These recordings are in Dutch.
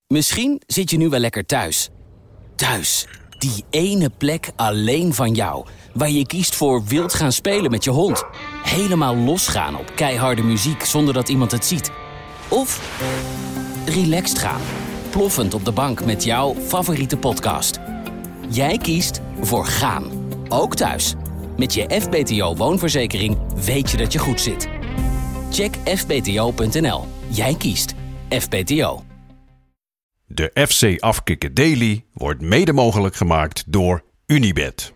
Misschien zit je nu wel lekker thuis. Thuis, die ene plek alleen van jou. Waar je kiest voor wild gaan spelen met je hond. Helemaal losgaan op keiharde muziek zonder dat iemand het ziet. Of relaxed gaan. Ploffend op de bank met jouw favoriete podcast. Jij kiest voor gaan. Ook thuis. Met je FBTO woonverzekering weet je dat je goed zit. Check fbto.nl. Jij kiest FBTO. De FC Afkikken Daily wordt mede mogelijk gemaakt door Unibet.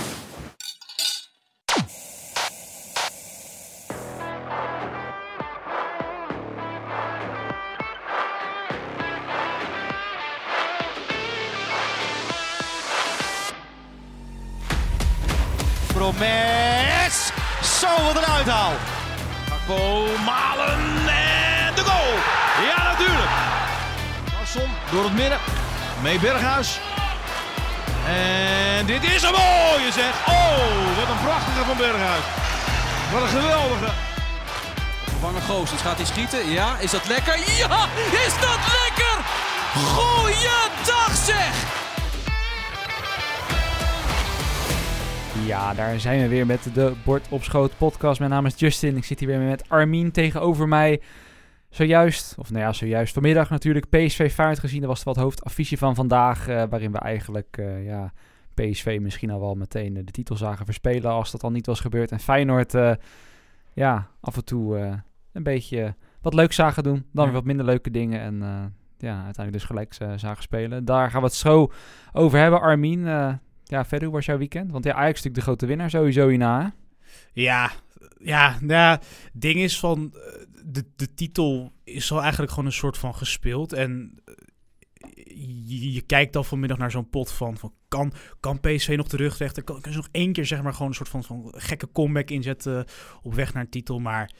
Promes! Zo, wat een uithaal! Gakpo, Malen en de goal! Ja, natuurlijk! Larsson door het midden, mee Berghuis. En dit is een mooie zeg! Oh, wat een prachtige van Berghuis! Wat een geweldige! Opgevangen Goossens, gaat hij schieten? Ja, is dat lekker? Ja, is dat lekker! Goeiedag zeg! Ja, daar zijn we weer met de Bord op Schoot podcast. Mijn naam is Justin. Ik zit hier weer met Armin tegenover mij. Zojuist vanmiddag natuurlijk PSV Feyenoord gezien. Dat was wat hoofdaffiche van vandaag. Waarin we eigenlijk PSV misschien al wel meteen de titel zagen verspelen. Als dat al niet was gebeurd. En Feyenoord af en toe een beetje wat leuks zagen doen. Dan weer wat minder leuke dingen. En uiteindelijk dus gelijk zagen spelen. Daar gaan we het zo over hebben, Armin. Verder, hoe was jouw weekend? Want Ajax is natuurlijk de grote winnaar sowieso hierna, hè? Ja, ding is van... De titel is al eigenlijk gewoon een soort van gespeeld. En je kijkt dan vanmiddag naar zo'n pot van kan PSV nog terugvechten? Kan ze nog één keer zeg maar gewoon een soort van gekke comeback inzetten op weg naar een titel? Maar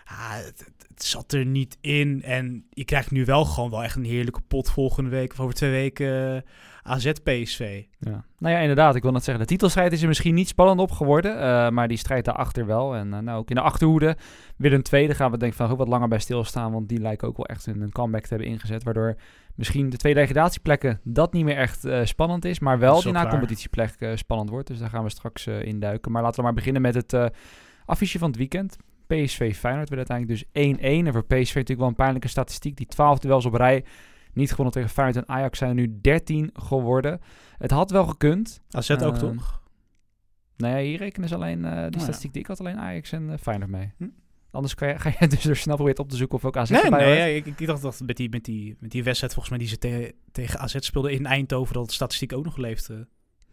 het zat er niet in. En je krijgt nu wel gewoon wel echt een heerlijke pot volgende week of over 2 weken... AZ-PSV. Ja. Nou ja, inderdaad. Ik wil net zeggen, de titelstrijd is er misschien niet spannend op geworden. Maar die strijd daarachter wel. En ook in de achterhoede. Willem II, daar gaan we denk ik van ook wat langer bij stilstaan. Want die lijken ook wel echt een comeback te hebben ingezet. Waardoor misschien de 2 degradatieplekken dat niet meer echt spannend is. Maar wel die na-competitieplek spannend wordt. Dus daar gaan we straks induiken. Maar laten we maar beginnen met het affiche van het weekend. PSV Feyenoord werd uiteindelijk dus 1-1. En voor PSV natuurlijk wel een pijnlijke statistiek. Die 12 duels op rij. Niet gewonnen tegen Feyenoord en Ajax zijn er nu 13 geworden. Het had wel gekund. AZ ook toch? Nou ja, hier rekenen ze alleen die statistiek die ik had alleen Ajax en Feyenoord mee. Anders ga je dus er snel proberen op te zoeken of ook AZ erbij hoort. Ik dacht dat met die wedstrijd volgens mij die ze tegen AZ speelden in Eindhoven dat de statistiek ook nog leefde.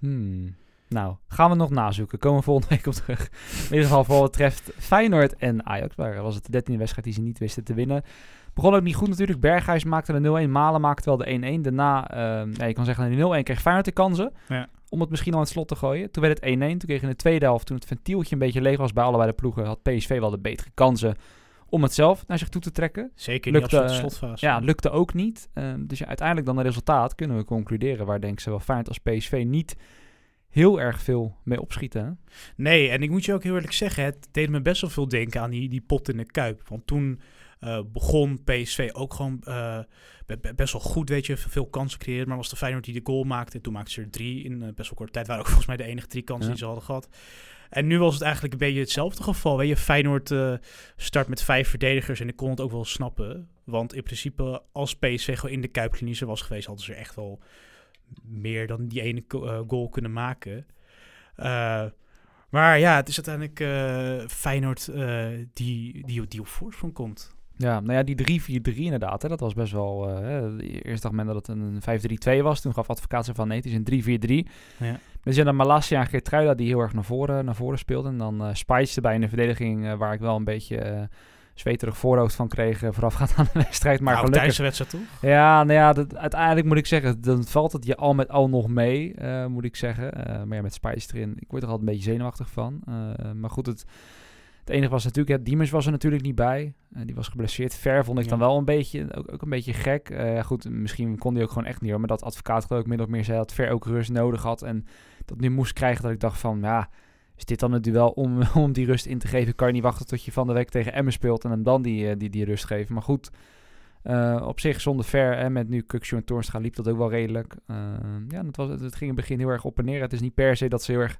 Nou, gaan we nog nazoeken. Komen we volgende week op terug. In ieder geval voor wat betreft Feyenoord en Ajax. Waar was het de 13e wedstrijd die ze niet wisten te winnen. Begon ook niet goed natuurlijk. Berghuis maakte de 0-1. Malen maakte wel de 1-1. Daarna, je kan zeggen, in de 0-1 kreeg Feyenoord de kansen. Ja. Om het misschien al in het slot te gooien. Toen werd het 1-1. Toen kreeg in de tweede helft, toen het ventieltje een beetje leeg was bij allebei de ploegen, had PSV wel de betere kansen om het zelf naar zich toe te trekken. Zeker in de slotfase. Ja, lukte ook niet. Dus uiteindelijk dan het resultaat kunnen we concluderen waar denk ik zowel Feyenoord als PSV niet heel erg veel mee opschieten. Hè? Nee, en ik moet je ook heel eerlijk zeggen, het deed me best wel veel denken aan die pot in de Kuip. Want toen begon PSV ook gewoon best wel goed, weet je, veel kansen creëren. Maar was de Feyenoord die de goal maakte. Toen maakte ze er 3 in best wel korte tijd. Waren ook volgens mij de enige 3 kansen die ze hadden gehad. En nu was het eigenlijk een beetje hetzelfde geval. Weet je, Feyenoord start met 5 verdedigers en ik kon het ook wel snappen. Want in principe, als PSV gewoon in de Kuip kliniezen was geweest, hadden ze er echt wel meer dan die ene goal kunnen maken. Maar ja, het is uiteindelijk Feyenoord die op voorsprong komt. Ja, nou ja, die 3-4-3 inderdaad. Hè, dat was best wel... eerst dacht men dat het een 5-3-2 was. Toen gaf advocaat van nee, het is een 3-4-3. Ja. Dus dan Malacia en Geertruida die heel erg naar voren speelden. En dan Spice erbij in de verdediging, waar ik wel een beetje zweterig voorhoofd van kreeg voorafgaand aan de wedstrijd. Maar gelukkig... tijdens de wedstrijd toch? Ja, nou ja, uiteindelijk moet ik zeggen, dan valt het je al met al nog mee, moet ik zeggen. Maar ja, met Spice erin, ik word er altijd een beetje zenuwachtig van. Maar goed, het enige was natuurlijk, Diemers was er natuurlijk niet bij. Die was geblesseerd. Ver vond ik dan wel een beetje, ook een beetje gek. Goed, misschien kon hij ook gewoon echt niet hoor. Maar dat advocaat geloof ik min of meer zei dat Ver ook rust nodig had. En dat nu moest krijgen dat ik dacht van, ja, is dit dan het duel om die rust in te geven? Kan je niet wachten tot je van de week tegen Emmen speelt en hem dan die rust geven. Maar goed, Op zich zonder Ver, met nu Kukçu en Toornstra liep dat ook wel redelijk. Het ging in het begin heel erg op en neer. Het is niet per se dat ze heel erg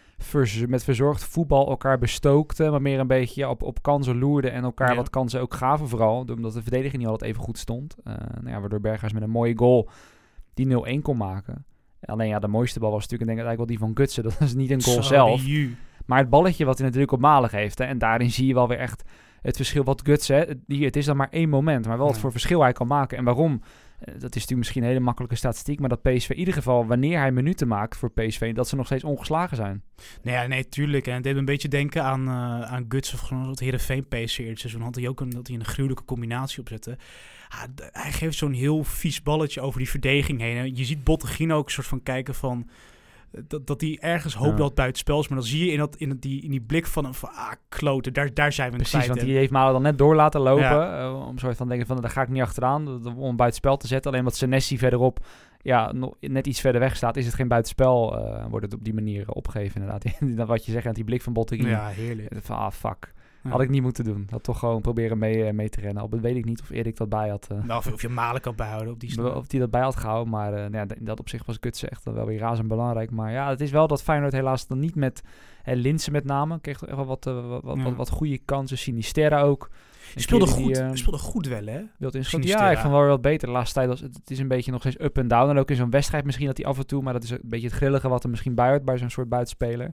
met verzorgd voetbal elkaar bestookten, maar meer een beetje op kansen loerden en elkaar wat kansen ook gaven vooral, omdat de verdediging niet altijd even goed stond. Waardoor Berghuis met een mooie goal die 0-1 kon maken. Alleen de mooiste bal was natuurlijk denk ik eigenlijk wel die van Gutsen. Dat is niet een goal zelf. Maar het balletje wat hij natuurlijk op Malen geeft. Hè, en daarin zie je wel weer echt het verschil wat Gutsen... Het is dan maar 1 moment, maar wel wat voor verschil hij kan maken. En waarom? Dat is natuurlijk misschien een hele makkelijke statistiek, maar dat PSV in ieder geval, wanneer hij minuten maakt voor PSV, dat ze nog steeds ongeslagen zijn. Nee, tuurlijk. En het deed me een beetje denken aan Gutsen van het Heerenveen PSV in het seizoen. Had hij ook een gruwelijke combinatie opzette. Hij geeft zo'n heel vies balletje over die verdediging heen. En je ziet Bottegien ook een soort van kijken van dat hij ergens hoopt dat het buitenspel is. Maar dan zie je in die blik van hem van kloten, daar zijn we precies, kwijt. Want die heeft Malen dan net door laten lopen. Om soort van denken van daar ga ik niet achteraan. Om een buitenspel te zetten. Alleen wat Senesi verderop net iets verder weg staat, is het geen buitenspel. Wordt het op die manier opgegeven inderdaad. Wat je zegt, aan die blik van Bottegien. Ja, heerlijk. Van fuck. Ja. Had ik niet moeten doen. Had toch gewoon proberen mee te rennen. Al weet ik niet of Erik dat bij had. Of je Malen kan bijhouden op die snelheid. Of die dat bij had gehouden. Maar in dat opzicht was Gutsen echt wel weer razend belangrijk. Maar het is wel dat Feyenoord helaas dan niet met Linssen met name. Kreeg echt wel wat goede kansen. Sinisterra ook. Speelde goed wel, hè? Wilt inschoten. Ja, ik vond wel wat beter. De laatste tijd was het is een beetje nog steeds up en down. En ook in zo'n wedstrijd misschien dat hij af en toe... Maar dat is een beetje het grillige wat er misschien bij hoort bij zo'n soort buitenspeler.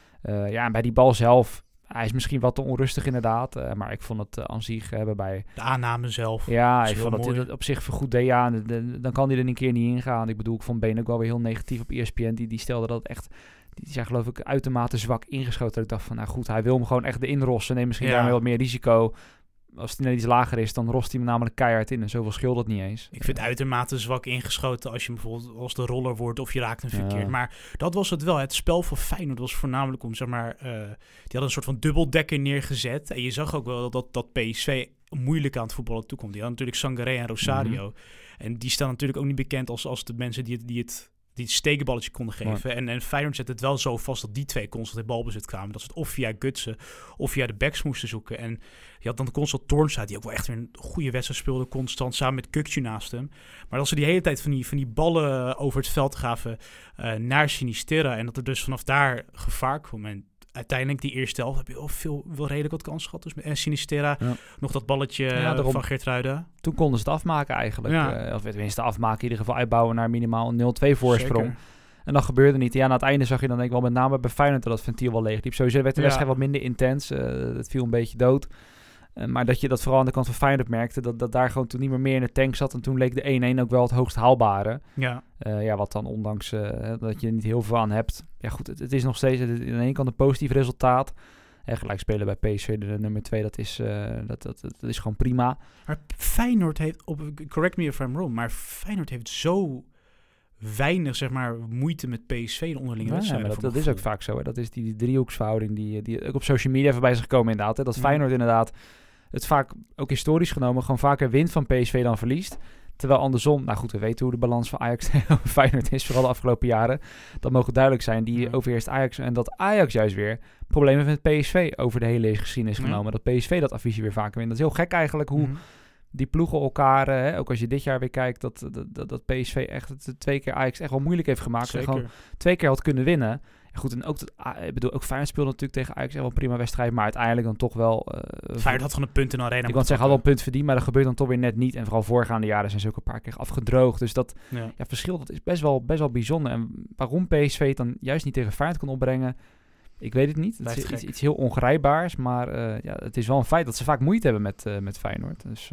En bij die bal zelf... Hij is misschien wat te onrustig inderdaad, maar ik vond het aan zich hebben bij... De aanname zelf. Ja, ik vond dat op zich vergoed deed. Ja, dan kan hij er een keer niet ingaan. Ik bedoel, ik vond Been ook wel weer heel negatief op ESPN. Die stelde dat echt... Die zijn geloof ik uitermate zwak ingeschoten. Dat ik dacht van, nou goed, hij wil hem gewoon echt erin rossen. Neem misschien daarmee wat meer risico. Als hij net iets lager is, dan rost hij hem namelijk keihard in. En zoveel scheelt dat niet eens. Ik vind uitermate zwak ingeschoten als je bijvoorbeeld als de roller wordt of je raakt hem verkeerd. Maar dat was het wel. Het spel van Feyenoord was voornamelijk om, zeg maar... die hadden een soort van dubbeldekker neergezet. En je zag ook wel dat PSV moeilijk aan het voetballen toekomt. Die hadden natuurlijk Sangaré en Rosario. Mm-hmm. En die staan natuurlijk ook niet bekend als de mensen die het stekenballetje konden geven. Ja. En Feyenoord zette het wel zo vast dat die twee constant in balbezit kwamen. Dat ze het of via Gutsen of via de backs moesten zoeken. En je had dan constant Toornstra, die ook wel echt weer een goede wedstrijd speelde, constant samen met Kukçu naast hem. Maar als ze die hele tijd van die ballen over het veld gaven naar Sinisterra en dat er dus vanaf daar gevaar kwam. En uiteindelijk die eerste helft heb je wel redelijk wat kans gehad. Dus met Sinisterra nog dat balletje van Geertruida. Toen konden ze het afmaken eigenlijk. Of tenminste afmaken, in ieder geval uitbouwen naar minimaal een 0-2 voorsprong. Zeker. En dat gebeurde niet. Ja, aan het einde zag je dan denk ik wel met name bij Feyenoord dat ventiel wel leeg liep. Sowieso werd de wedstrijd wat minder intens. Het viel een beetje dood. Maar dat je dat vooral aan de kant van Feyenoord merkte, dat daar gewoon toen niet meer in de tank zat. En toen leek de 1-1 ook wel het hoogst haalbare. Ja. Wat dan ondanks dat je er niet heel veel aan hebt. Ja goed, het is nog steeds aan de ene kant een positief resultaat. Gelijk spelen bij PSV de nummer 2, dat is gewoon prima. Maar Feyenoord heeft, correct me if I'm wrong, maar Feyenoord heeft zo weinig, zeg maar, moeite met PSV in onderlinge wedstrijden. Maar dat is ook vaak zo. Hè? Dat is die driehoeksverhouding die ook op social media voorbij is gekomen inderdaad. Hè? Dat Feyenoord inderdaad het vaak, ook historisch genomen, gewoon vaker wint van PSV dan verliest. Terwijl andersom, nou goed, we weten hoe de balans van Ajax en Feyenoord is, vooral de afgelopen jaren. Dat mogen duidelijk zijn. Die overheerst Ajax en dat Ajax juist weer problemen met PSV over de hele geschiedenis genomen. Dat PSV dat affiche weer vaker wint. Dat is heel gek eigenlijk hoe die ploegen elkaar, ook als je dit jaar weer kijkt, dat PSV echt 2 keer Ajax echt wel moeilijk heeft gemaakt. En gewoon 2 keer had kunnen winnen. Ja, goed, en ook Feyenoord speelde natuurlijk tegen Ajax echt wel een prima wedstrijd, maar uiteindelijk dan toch wel... Feyenoord had gewoon een punt in de arena. Ik kan zeggen, had wel een punt verdiend, maar dat gebeurt dan toch weer net niet. En vooral voorgaande jaren zijn ze ook een paar keer afgedroogd. Dus dat verschil, dat is best wel bijzonder. En waarom PSV het dan juist niet tegen Feyenoord kon opbrengen, ik weet het niet. Het is iets heel ongrijpbaars, maar het is wel een feit dat ze vaak moeite hebben met Feyenoord. Dus...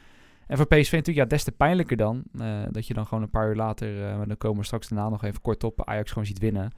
En voor PSV natuurlijk des te pijnlijker dan. Dat je dan gewoon een paar uur later, dan komen we straks daarna nog even kort op, Ajax gewoon ziet winnen.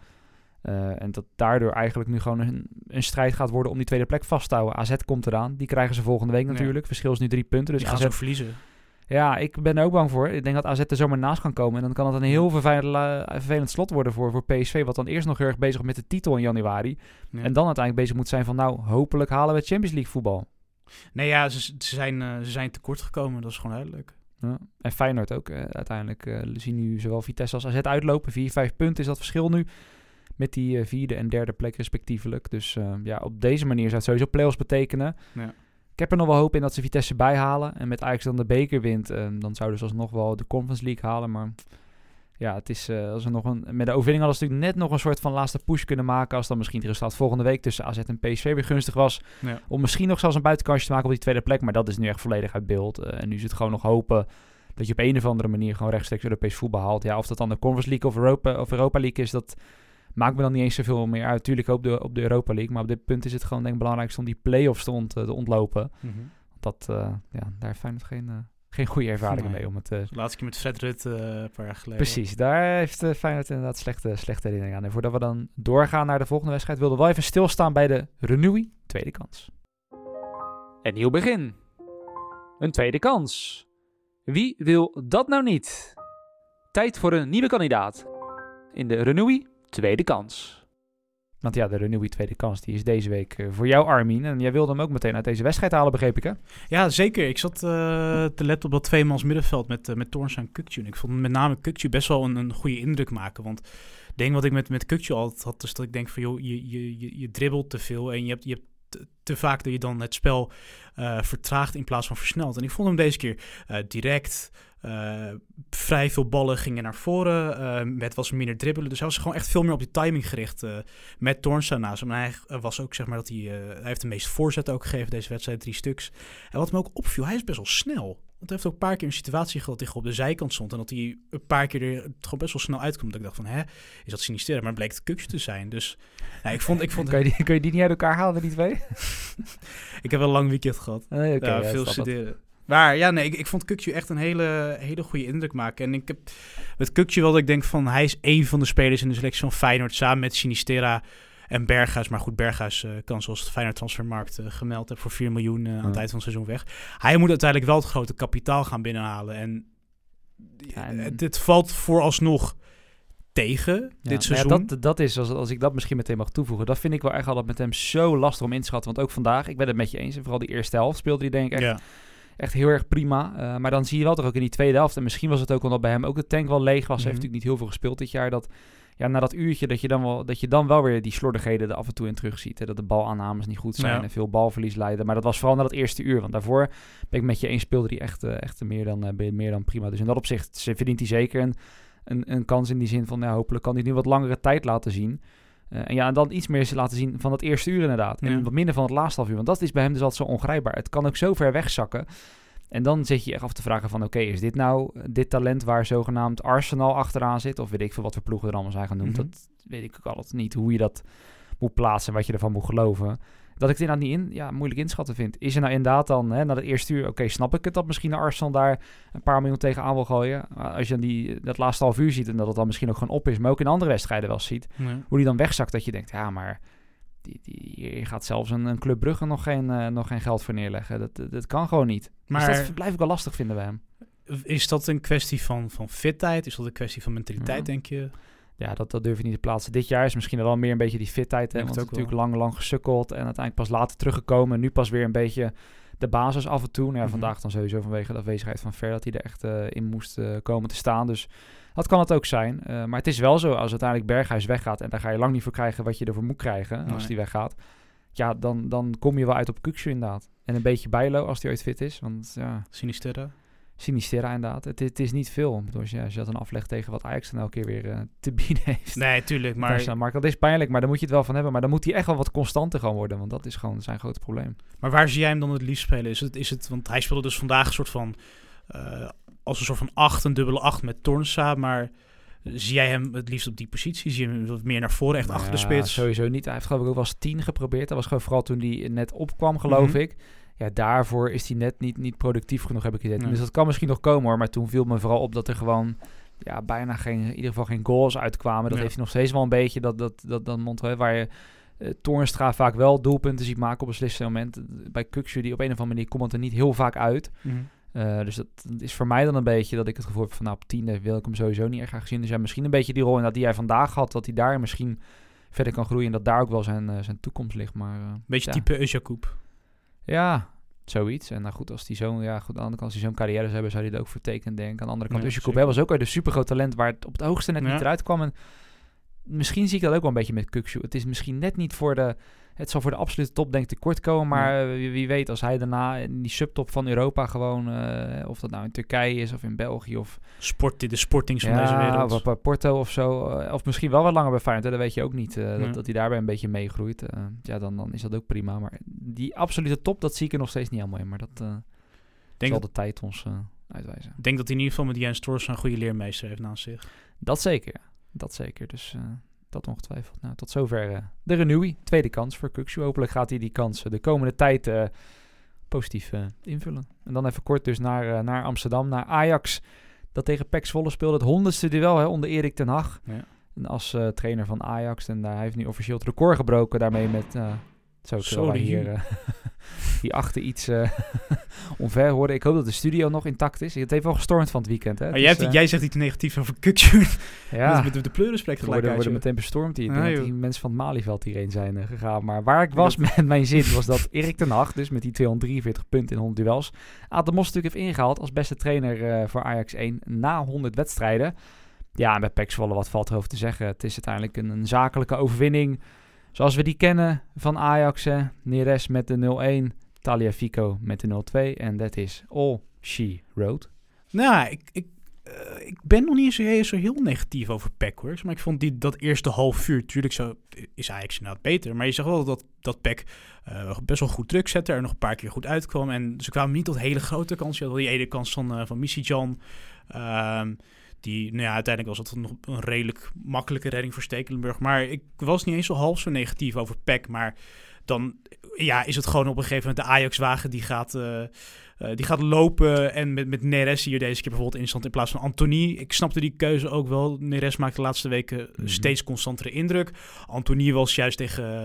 En dat daardoor eigenlijk nu gewoon een strijd gaat worden om die tweede plek vast te houden. AZ komt eraan. Die krijgen ze volgende week natuurlijk. Verschil is nu 3 punten. Dus die gaan ze ook verliezen. Ja, ik ben er ook bang voor. Ik denk dat AZ er zomaar naast kan komen. En dan kan het een heel vervelend slot worden voor PSV. Wat dan eerst nog heel erg bezig is met de titel in januari. Ja. En dan uiteindelijk bezig moet zijn van hopelijk halen we Champions League voetbal. Nee ja, ze zijn tekort gekomen. Dat is gewoon duidelijk. Ja. En Feyenoord ook. Uiteindelijk zien nu zowel Vitesse als AZ uitlopen. 4-5 punten is dat verschil nu. Met die 4e en 3e plek respectievelijk. Dus op deze manier zou het sowieso play-offs betekenen. Ja. Ik heb er nog wel hoop in dat ze Vitesse bijhalen. En met Ajax dan de beker wint, dan zouden ze alsnog wel de Conference League halen. Maar ja, het is, als er nog met de overwinning hadden ze natuurlijk net nog een soort van laatste push kunnen maken. Als dan misschien het resultaat volgende week tussen AZ en PSV weer gunstig was. Ja. Om misschien nog zelfs een buitenkansje te maken op die tweede plek. Maar dat is nu echt volledig uit beeld. En nu is het gewoon nog hopen dat je op een of andere manier gewoon rechtstreeks Europees voetbal haalt. Ja, of dat dan de Conference League of Europa League is, dat maakt me dan niet eens zoveel meer uit. Tuurlijk op de Europa League. Maar op dit punt is het gewoon denk ik belangrijkst om die play-offs te ontlopen. Mm-hmm. Want daar heeft Feyenoord geen goede ervaringen mee. Om het, laatste keer met Fred Rutte een paar jaar geleden. Precies, daar heeft Feyenoord inderdaad slechte herinneringen aan. En voordat we dan doorgaan naar de volgende wedstrijd, wilden we wel even stilstaan bij de Renewy tweede kans. Een nieuw begin. Een tweede kans. Wie wil dat nou niet? Tijd voor een nieuwe kandidaat. In de Renewy tweede kans. Want ja, de Renewy tweede kans, die is deze week voor jou, Armin. En jij wilde hem ook meteen uit deze wedstrijd halen, begreep ik, hè? Ja, zeker. Ik zat te letten op dat tweemans middenveld met Toornstra en Kökçü. En ik vond met name Kökçü best wel een goede indruk maken. Want ik denk wat ik met Kökçü altijd had, is dat ik denk van, joh, je dribbelt te veel en je hebt te vaak dat je dan het spel vertraagt in plaats van versnelt. En ik vond hem deze keer direct, vrij veel ballen gingen naar voren, met was minder dribbelen. Dus hij was gewoon echt veel meer op die timing gericht met Toornstra naast hem. En hij was ook, zeg maar, dat hij heeft de meeste voorzetten ook gegeven deze wedstrijd, 3 stuks. En wat me ook opviel, hij is best wel snel. Want hij heeft ook een paar keer een situatie gehad dat hij op de zijkant stond en dat hij een paar keer er gewoon best wel snel uitkomt. Dat ik dacht van, is dat Sinisterra? Maar het bleek het Kökçü te zijn. Dus ik vond Kun je die niet uit elkaar halen, die twee? Ik heb wel een lang weekend gehad. Veel studeren. Maar ja, nee, ik vond Kökçü echt een hele goede indruk maken. En ik heb met Kökçü wel dat ik denk van, hij is één van de spelers in de selectie van Feyenoord samen met Sinisterra en Berghuis. Maar goed, Berghuis kan zoals de Feyenoord Transfermarkt gemeld heeft voor 4 miljoen aan het eind van het seizoen weg. Hij moet uiteindelijk wel het grote kapitaal gaan binnenhalen. En dit valt vooralsnog tegen dit seizoen. Ja, dat is, als ik dat misschien meteen mag toevoegen, dat vind ik wel echt altijd met hem zo lastig om in te schatten. Want ook vandaag, ik ben het met je eens, en vooral die eerste helft speelde hij denk ik echt heel erg prima. Maar dan zie je wel toch ook in die tweede helft, en misschien was het ook omdat bij hem ook de tank wel leeg was. Hij heeft natuurlijk niet heel veel gespeeld dit jaar, dat na dat uurtje dat je dan wel weer die slordigheden er af en toe in terug ziet. Hè? Dat de balaannames niet goed zijn en veel balverlies leiden. Maar dat was vooral na dat eerste uur. Want daarvoor ben ik met je eens, speelde hij echt meer dan prima. Dus in dat opzicht verdient hij zeker een kans in die zin van, hopelijk kan hij nu wat langere tijd laten zien. En dan iets meer laten zien van dat eerste uur inderdaad. En wat minder van het laatste half uur. Want dat is bij hem dus altijd zo ongrijpbaar. Het kan ook zo ver wegzakken. En dan zit je echt af te vragen van, oké, is dit nou dit talent waar zogenaamd Arsenal achteraan zit? Of weet ik veel wat voor ploegen er allemaal zijn genoemd. Mm-hmm. Dat weet ik ook altijd niet, hoe je dat moet plaatsen en wat je ervan moet geloven. Dat ik het inderdaad niet moeilijk inschatten vind. Is er nou inderdaad dan, na dat eerste uur, snap ik het dat misschien Arsenal daar een paar miljoen tegenaan wil gooien. Als je dan dat laatste half uur ziet en dat het dan misschien ook gewoon op is, maar ook in andere wedstrijden wel ziet, hoe die dan wegzakt, dat je denkt, maar hier gaat zelfs een Club Brugge nog geen geld voor neerleggen. Dat kan gewoon niet. Maar dus dat blijf ik wel lastig vinden bij hem. Is dat een kwestie van fitheid? Is dat een kwestie van mentaliteit, denk je? Ja, dat durf ik niet te plaatsen. Dit jaar is misschien wel meer een beetje die fitheid. Hè, want het natuurlijk lang gesukkeld en uiteindelijk pas later teruggekomen. En nu pas weer een beetje de basis af en toe. Vandaag dan sowieso vanwege de afwezigheid van Ver dat hij er echt in moest komen te staan. Dus dat kan het ook zijn. Maar het is wel zo, als uiteindelijk Berghuis weggaat en daar ga je lang niet voor krijgen wat je ervoor moet krijgen als die weggaat. Ja, dan kom je wel uit op Kökçü inderdaad. En een beetje Bijlo als die ooit fit is. Want Sinisterra inderdaad. Het is niet veel. Als je dat een afleg tegen wat Ajax dan elke keer weer te bieden heeft. Nee, tuurlijk. Maar dat is pijnlijk, maar daar moet je het wel van hebben. Maar dan moet hij echt wel wat constanter gaan worden. Want dat is gewoon zijn grote probleem. Maar waar zie jij hem dan het liefst spelen? Is het want hij speelde dus vandaag een soort van als een soort van 8, een dubbele 8 met Toornstra. Maar zie jij hem het liefst op die positie? Zie je hem wat meer naar voren, echt achter de spits? Sowieso niet. Hij heeft geloof ik ook wel eens 10 geprobeerd. Dat was gewoon vooral toen hij net opkwam, geloof ik. Ja, daarvoor is hij net niet productief genoeg, heb ik gezegd. Dus dat kan misschien nog komen hoor. Maar toen viel me vooral op dat er gewoon bijna in ieder geval geen goals uitkwamen. Dat heeft hij nog steeds wel een beetje. Dat Montreux, waar je Toornstra vaak wel doelpunten ziet maken op een beslissend moment. Bij Kökçü, die op een of andere manier komt het er niet heel vaak uit. Dus dat is voor mij dan een beetje dat ik het gevoel heb van op 10 wil ik hem sowieso niet erg graag zien. Dus ja, misschien een beetje die rol die hij vandaag had, dat hij daar misschien verder kan groeien en dat daar ook wel zijn toekomst ligt. Maar beetje type Özcakup. Ja, zoiets. En nou goed, als die aan de andere kant, als hij zo'n carrière zou hebben, zou hij er ook voor tekenen, denk ik. Aan de andere kant, Özcakup was ook uit een supergroot talent waar het op het hoogste net niet eruit kwam. En misschien zie ik dat ook wel een beetje met Kökçü. Het is misschien net niet voor Het zal voor de absolute top denk ik tekort komen. Maar wie weet als hij daarna in die subtop van Europa gewoon... of dat nou in Turkije is of in België of... De sportings van deze wereld. Of bij Porto of zo. Of misschien wel wat langer bij Feyenoord. Dat weet je ook niet. Dat hij daarbij een beetje meegroeit. Dan is dat ook prima. Maar die absolute top, dat zie ik er nog steeds niet helemaal in. Maar dat zal de tijd ons uitwijzen. Ik denk dat hij in ieder geval met Jens Toornstra een goede leermeester heeft naast zich. Dat zeker. Dus dat ongetwijfeld. Nou, tot zover de Renewy. Tweede kans voor Kukçu. Hopelijk gaat hij die kans de komende tijd positief invullen. En dan even kort dus naar Amsterdam, naar Ajax. Dat tegen PEC Zwolle speelde. Het 100ste duel onder Erik ten Hag. Ja. En als trainer van Ajax. En hij heeft nu officieel het record gebroken daarmee met... hier achter iets onver horen. Ik hoop dat de studio nog intact is. Het heeft wel gestormd van het weekend. Hè? Jij zegt iets negatiefs over Kukçu. Ja. Met de pleurisplek gelijk worden meteen bestormd hier. Die mensen van het Malieveld hierheen zijn gegaan. Maar waar ik was met mijn zin was dat Erik ten Hag, dus met die 243 punten in 100 duels, Aad de Mos natuurlijk heeft ingehaald als beste trainer voor Ajax 1 na 100 wedstrijden. Ja, en bij PEC Zwolle, wat valt erover te zeggen? Het is uiteindelijk een zakelijke overwinning. Zoals we die kennen van Ajax, Neres met de 0-1, Tagliafico met de 0-2. En dat is all she wrote. Nou, ik ben nog niet zo heel negatief over PEC, hoor. Maar ik vond dat eerste half uur, natuurlijk is Ajax inderdaad beter. Maar je zag wel dat PEC best wel goed druk zette, er nog een paar keer goed uitkwam. En ze kwamen niet tot hele grote kansen. Je had wel die ene kans van Misijan. Uiteindelijk was het nog een redelijk makkelijke redding voor Stekelenburg. Maar ik was niet eens half zo negatief over PEC. Maar dan is het gewoon op een gegeven moment de Ajax-wagen die gaat lopen. En met Neres hier deze keer bijvoorbeeld instand in plaats van Anthony. Ik snapte die keuze ook wel. Neres maakte de laatste weken steeds constantere indruk. Anthony was juist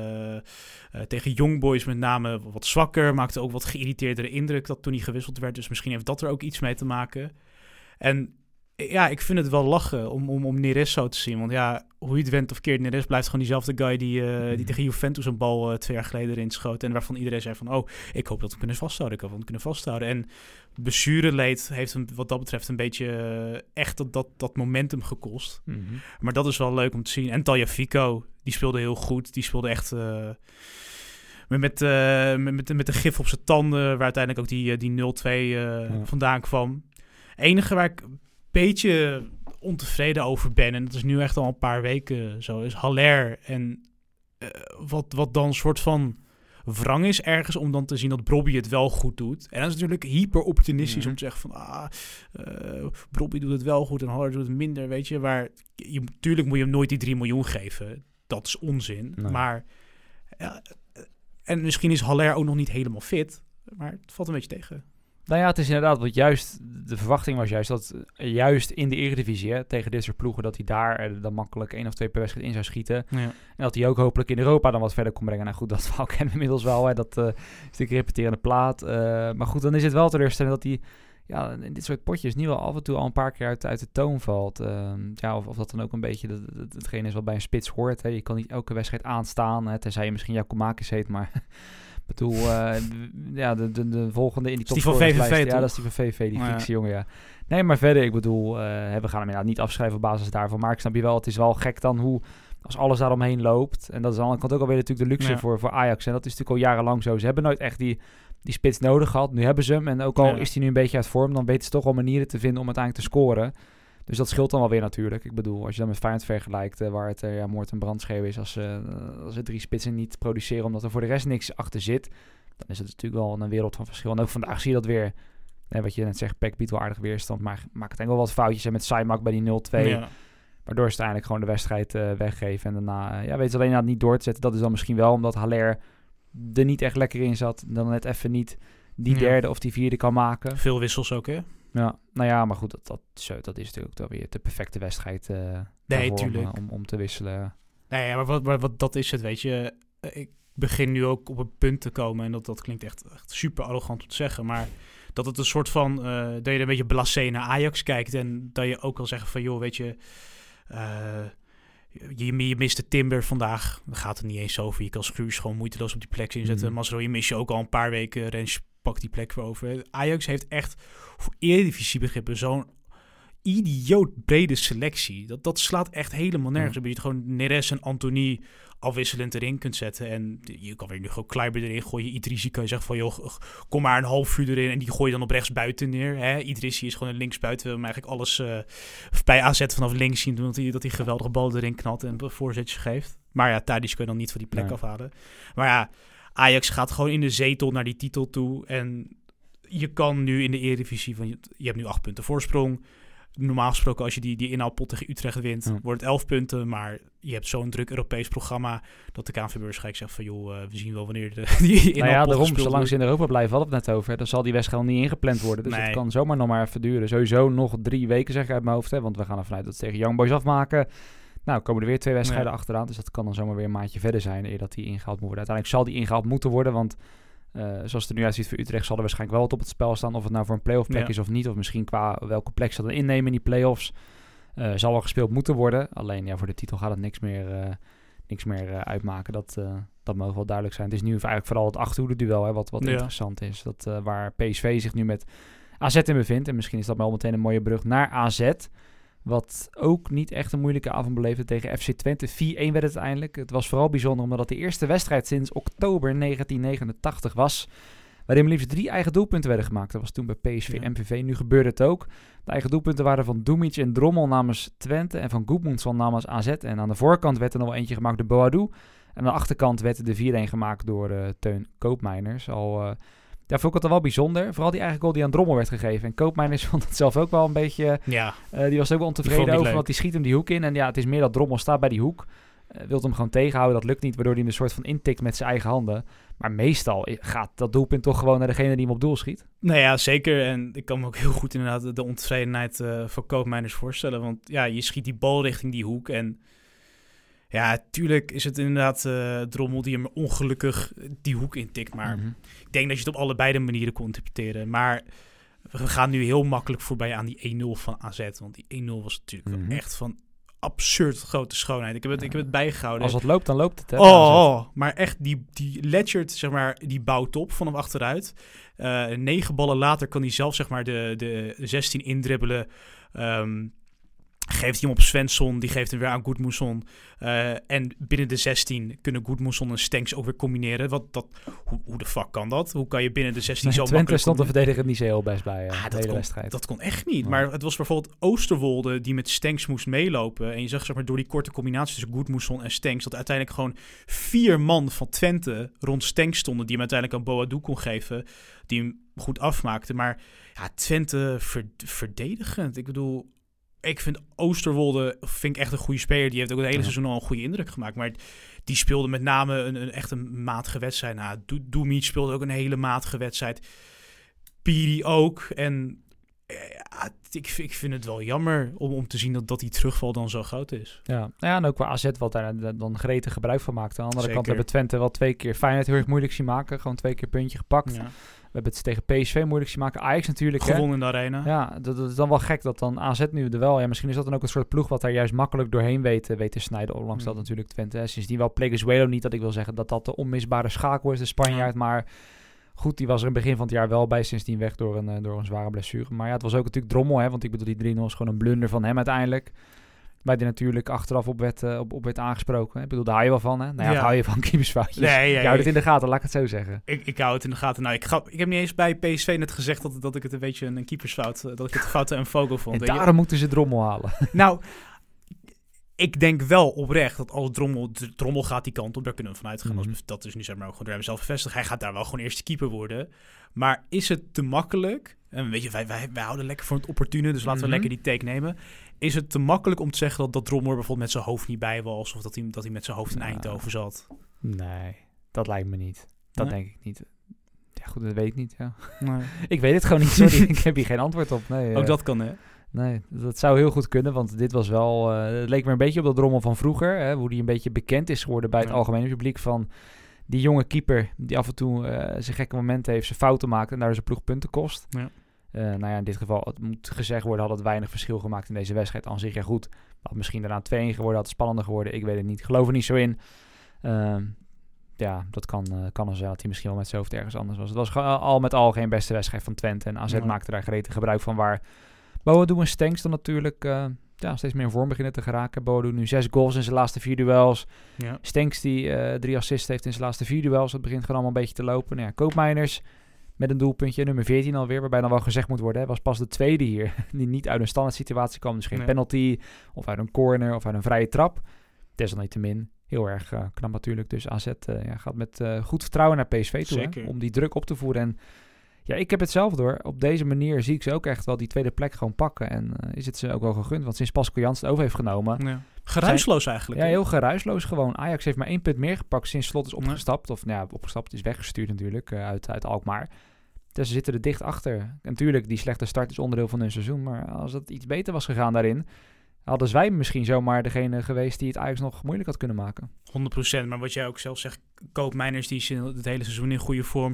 tegen Young Boys met name wat zwakker. Maakte ook wat geïrriteerdere indruk dat toen hij gewisseld werd. Dus misschien heeft dat er ook iets mee te maken. En ja, ik vind het wel lachen om Neres zo te zien. Want ja, hoe je het went of keert, Neres blijft gewoon diezelfde guy die tegen Juventus een bal 2 jaar geleden erin schoot. En waarvan iedereen zei van, ik hoop dat we kunnen vasthouden. En blessureleed heeft hem wat dat betreft een beetje echt dat momentum gekost. Mm-hmm. Maar dat is wel leuk om te zien. En Tagliafico, die speelde heel goed. Die speelde echt... Met de gif op zijn tanden, waar uiteindelijk ook die 0-2 vandaan kwam. Enige waar ik beetje ontevreden over ben, en dat is nu echt al een paar weken zo, is Haller. En wat dan een soort van wrang is ergens om dan te zien dat Brobbey het wel goed doet. En dat is natuurlijk hyper opportunistisch om te zeggen van Brobbey doet het wel goed en Haller doet het minder, weet je. Maar natuurlijk moet je hem nooit die 3 miljoen geven. Dat is onzin. Nee. Maar en misschien is Haller ook nog niet helemaal fit, maar het valt een beetje tegen. Nou ja, het is inderdaad, want juist de verwachting was juist dat juist in de Eredivisie tegen dit soort ploegen, dat hij daar dan makkelijk 1 of 2 per wedstrijd in zou schieten. Ja. En dat hij ook hopelijk in Europa dan wat verder kon brengen. Nou goed, dat verhaal kennen we inmiddels wel. Hè. Dat is natuurlijk een repeterende plaat. Maar goed, dan is het wel teleurstellend dat hij in dit soort potjes nu wel af en toe al een paar keer uit de toon valt. Of dat dan ook een beetje hetgene is wat bij een spits hoort. Hè. Je kan niet elke wedstrijd aanstaan, tenzij je misschien Giacomakis heet, maar... Ik bedoel, de volgende in die top 4 lijst. Ja, dat is die van VVV, die Griekse jongen, ja. Nee, maar verder, ik bedoel, we gaan hem inderdaad niet afschrijven op basis daarvan. Maar ik snap je wel, het is wel gek dan hoe, als alles daaromheen loopt. En dat is aan de andere kant ook alweer natuurlijk de luxe voor Ajax. En dat is natuurlijk al jarenlang zo. Ze hebben nooit echt die spits nodig gehad. Nu hebben ze hem. En ook al is hij nu een beetje uit vorm, dan weten ze toch wel manieren te vinden om uiteindelijk te scoren. Dus dat scheelt dan wel weer natuurlijk. Ik bedoel, als je dan met Feyenoord vergelijkt, waar het moord en brandschreeuw is, als ze 3 spitsen niet produceren omdat er voor de rest niks achter zit, dan is het natuurlijk wel een wereld van verschil. En ook vandaag zie je dat weer, wat je net zegt, PEC biedt wel aardig weerstand, maar maakt het wel wat foutjes met Saimak bij die 0-2, waardoor ze uiteindelijk gewoon de wedstrijd weggeven. En daarna weten ze alleen dat niet door te zetten. Dat is dan misschien wel omdat Haller er niet echt lekker in zat, dan net even niet die derde of die vierde kan maken. Veel wissels ook, hè? Ja, nou ja, maar goed, dat is natuurlijk wel weer de perfecte wedstrijd om te wisselen. Nee, maar wat dat is het, weet je. Ik begin nu ook op een punt te komen en dat klinkt echt super arrogant om te zeggen, maar dat het een soort van, dat je een beetje blasé naar Ajax kijkt en dat je ook wil zeggen van, joh, weet je, je mist de Timber vandaag, dan gaat het niet eens over. Je kan Schuurs gewoon moeiteloos op die plek inzetten. Masro, je mist je ook al een paar weken. Rens pakt die plek weer over. Ajax heeft echt voor Eredivisie begrippen zo'n idioot brede selectie. Dat slaat echt helemaal nergens op. Je gewoon Neres en Anthony afwisselend erin kunt zetten. En je kan weer nu gewoon Kleiber erin gooien. Idrissi kan je zeggen van, joh, kom maar een half uur erin. En die gooi je dan op rechts buiten neer. Hè? Idrissi is gewoon een linksbuiten. We hebben eigenlijk alles bij AZ vanaf links zien. Dat hij geweldige bal erin knalt en voorzetjes geeft. Maar ja, Tadic kun je dan niet van die plek afhalen. Maar ja, Ajax gaat gewoon in de zetel naar die titel toe. En je kan nu in de Eredivisie, je hebt nu 8 punten voorsprong. Normaal gesproken, als je die inhaalpot tegen Utrecht wint, wordt het 11 punten. Maar je hebt zo'n druk Europees programma dat de KNVB waarschijnlijk zegt van, joh, we zien wel wanneer die inhaalpot daarom, zolang ze in Europa blijven, hadden we het net over. Dan zal die wedstrijd niet ingepland worden. Dus het kan zomaar nog maar even duren. Sowieso nog 3 weken, zeg ik uit mijn hoofd. Hè, want we gaan ervan uit dat ze tegen Young Boys afmaken. Nou, komen er weer 2 wedstrijden achteraan. Dus dat kan dan zomaar weer een maandje verder zijn eer dat die ingehaald moet worden. Uiteindelijk zal die ingehaald moeten worden, want zoals het er nu uitziet voor Utrecht zal er waarschijnlijk wel wat op het spel staan. Of het nou voor een play-off plek is of niet. Of misschien qua welke plek ze dan innemen in die play-offs. Zal wel gespeeld moeten worden. Alleen ja, voor de titel gaat het niks meer uitmaken. Dat mogen wel duidelijk zijn. Het is nu eigenlijk vooral het achterhoede-duel, hè, wat interessant is. Dat, waar PSV zich nu met AZ in bevindt. En misschien is dat wel meteen een mooie brug naar AZ. Wat ook niet echt een moeilijke avond beleefde tegen FC Twente. 4-1 werd het uiteindelijk. Het was vooral bijzonder omdat het de eerste wedstrijd sinds oktober 1989 was. Waarin maar liefst 3 eigen doelpunten werden gemaakt. Dat was toen bij PSV MVV. Nu gebeurde het ook. De eigen doelpunten waren van Dumic en Drommel namens Twente. En van Goedmundsson namens AZ. En aan de voorkant werd er nog wel eentje gemaakt door Boadou. En aan de achterkant werd de 4-1 gemaakt door Teun Koopmeiners. Daar vond ik het wel bijzonder. Vooral die eigen goal die aan Drommel werd gegeven. En Koopmeiners vond het zelf ook wel een beetje... die was ook wel ontevreden over, want die schiet hem die hoek in. En ja, het is meer dat Drommel staat bij die hoek. Wilt hem gewoon tegenhouden, dat lukt niet. Waardoor hij hem een soort van intikt met zijn eigen handen. Maar meestal gaat dat doelpunt toch gewoon naar degene die hem op doel schiet. Nou ja, zeker. En ik kan me ook heel goed inderdaad de ontevredenheid van Koopmeiners voorstellen. Want ja, je schiet die bal richting die hoek en... Ja, tuurlijk is het inderdaad Drommel die hem ongelukkig die hoek intikt. Maar ik denk dat je het op allebei de manieren kon interpreteren. Maar we gaan nu heel makkelijk voorbij aan die 1-0 van AZ. Want die 1-0 was natuurlijk wel echt van absurd grote schoonheid. Ik heb het bijgehouden. Als het loopt, dan loopt het. Hè, maar echt die Ledgert, zeg maar, die bouwt op vanaf achteruit. 9 ballen later kan hij zelf, zeg maar, de 16 indribbelen. Geeft hij hem op Svensson, die geeft hem weer aan Goedmundsson. En binnen de 16 kunnen Goedmundsson en Stenks ook weer combineren. Hoe de fuck kan dat? Hoe kan je binnen de 16 zo makkelijk... Twente stond de verdediger niet zo heel best bij de hele wedstrijd. Dat kon echt niet. Maar het was bijvoorbeeld Oosterwolde die met Stenks moest meelopen. En je zag, zeg maar, door die korte combinatie tussen Goedmundsson en Stenks... dat uiteindelijk gewoon 4 man van Twente rond Stenks stonden... die hem uiteindelijk aan Boadou kon geven. Die hem goed afmaakte. Maar ja, Twente verdedigend. Ik bedoel... Ik vind Oosterwolde echt een goede speler. Die heeft ook het hele seizoen al een goede indruk gemaakt. Maar die speelde met name een matige wedstrijd. Nou, Dumic speelde ook een hele matige wedstrijd. Piri ook. En ik vind het wel jammer om te zien dat die terugval dan zo groot is. Ja, en ook waar AZ wat daar dan gretig gebruik van maakte. Aan de andere kant hebben Twente wel 2 keer Feyenoord heel erg moeilijk zien maken. Gewoon 2 keer puntje gepakt. Ja. We hebben het tegen PSV moeilijk zien maken. Ajax natuurlijk. Gewonnen in de arena. Ja, dat is dan wel gek dat dan AZ nu er wel... Ja, misschien is dat dan ook een soort ploeg wat daar juist makkelijk doorheen weet te snijden. Ondanks dat natuurlijk Twente. Sindsdien wel Pleguezuelo niet dat ik wil zeggen dat de onmisbare schakel is, de Spanjaard. Maar goed, die was er in het begin van het jaar wel bij. Sindsdien weg door een zware blessure. Maar ja, het was ook natuurlijk Drommel. Hè, want ik bedoel, die 3-0 is gewoon een blunder van hem uiteindelijk. Waar die natuurlijk achteraf op werd aangesproken. Ik bedoel, daar hou je wel van, hè? Nou ja, hou je van keepersfoutjes. Nee, je houdt het in de gaten, laat ik het zo zeggen. Ik hou het in de gaten. Nou, ik heb niet eens bij PSV net gezegd dat ik het een beetje een keepersfout... dat ik het fout en Vogel vond. En daarom moeten ze Drommel halen. Nou, ik denk wel oprecht dat als Drommel gaat die kant op, daar kunnen we vanuit gaan. Dat is nu, zeg maar, ook gewoon door hem zelf bevestigd. Hij gaat daar wel gewoon eerste keeper worden. Maar is het te makkelijk? En weet je, wij houden lekker voor het opportune, dus laten we lekker die take nemen. Is het te makkelijk om te zeggen dat Drommel bijvoorbeeld met zijn hoofd niet bij was, of dat hij met zijn hoofd in Eindhoven zat? Nee, dat lijkt me niet. Dat denk ik niet. Ja, goed, dat weet ik niet. Ja. Nee. Ik weet het gewoon niet, sorry. Ik heb hier geen antwoord op. Nee, ook dat kan, hè? Nee, dat zou heel goed kunnen, want dit was wel... het leek me een beetje op dat Drommel van vroeger, hè, hoe die een beetje bekend is geworden bij het algemene publiek van die jonge keeper die af en toe zijn gekke momenten heeft, zijn fouten maakt en daar zijn ploeg punten kost. Ja. Nou ja, in dit geval, het moet gezegd worden, had het weinig verschil gemaakt in deze wedstrijd aan zich. Ja goed, had misschien daarna 2-1 geworden, had het spannender geworden. Ik weet het niet, ik geloof er niet zo in. Ja, dat kan al zijn dat hij misschien wel met zijn hoofd ergens anders was. Het was al met al geen beste wedstrijd van Twente en AZ maakte daar gretig gebruik van waar Boadu en Stenks dan natuurlijk steeds meer in vorm beginnen te geraken. Boadu nu 6 goals in zijn laatste 4 duels. Ja. Stenks die 3 assists heeft in zijn laatste 4 duels. Dat begint gewoon allemaal een beetje te lopen. Nou ja, Koopmeiners met een doelpuntje, nummer 14 alweer. Waarbij dan wel gezegd moet worden, was pas de tweede hier. Die niet uit een standaard situatie kwam. Dus geen penalty of uit een corner of uit een vrije trap. Desalniettemin heel erg knap natuurlijk. Dus AZ gaat met goed vertrouwen naar PSV toe. Hè, om die druk op te voeren. En ja, ik heb het zelf door. Op deze manier zie ik ze ook echt wel die tweede plek gewoon pakken. En is het ze ook wel gegund. Want sinds Pascal Jansen het over heeft genomen... Ja. Geruisloos eigenlijk. Ja, heel geruisloos gewoon. Ajax heeft maar 1 punt meer gepakt sinds Slot is opgestapt. Of opgestapt is weggestuurd natuurlijk uit Alkmaar. Dus ze zitten er dicht achter. En natuurlijk, die slechte start is onderdeel van hun seizoen. Maar als het iets beter was gegaan daarin... hadden zij misschien zomaar degene geweest die het Ajax nog moeilijk had kunnen maken. 100%, maar wat jij ook zelf zegt, Koopmeiners die is het hele seizoen in goede vorm.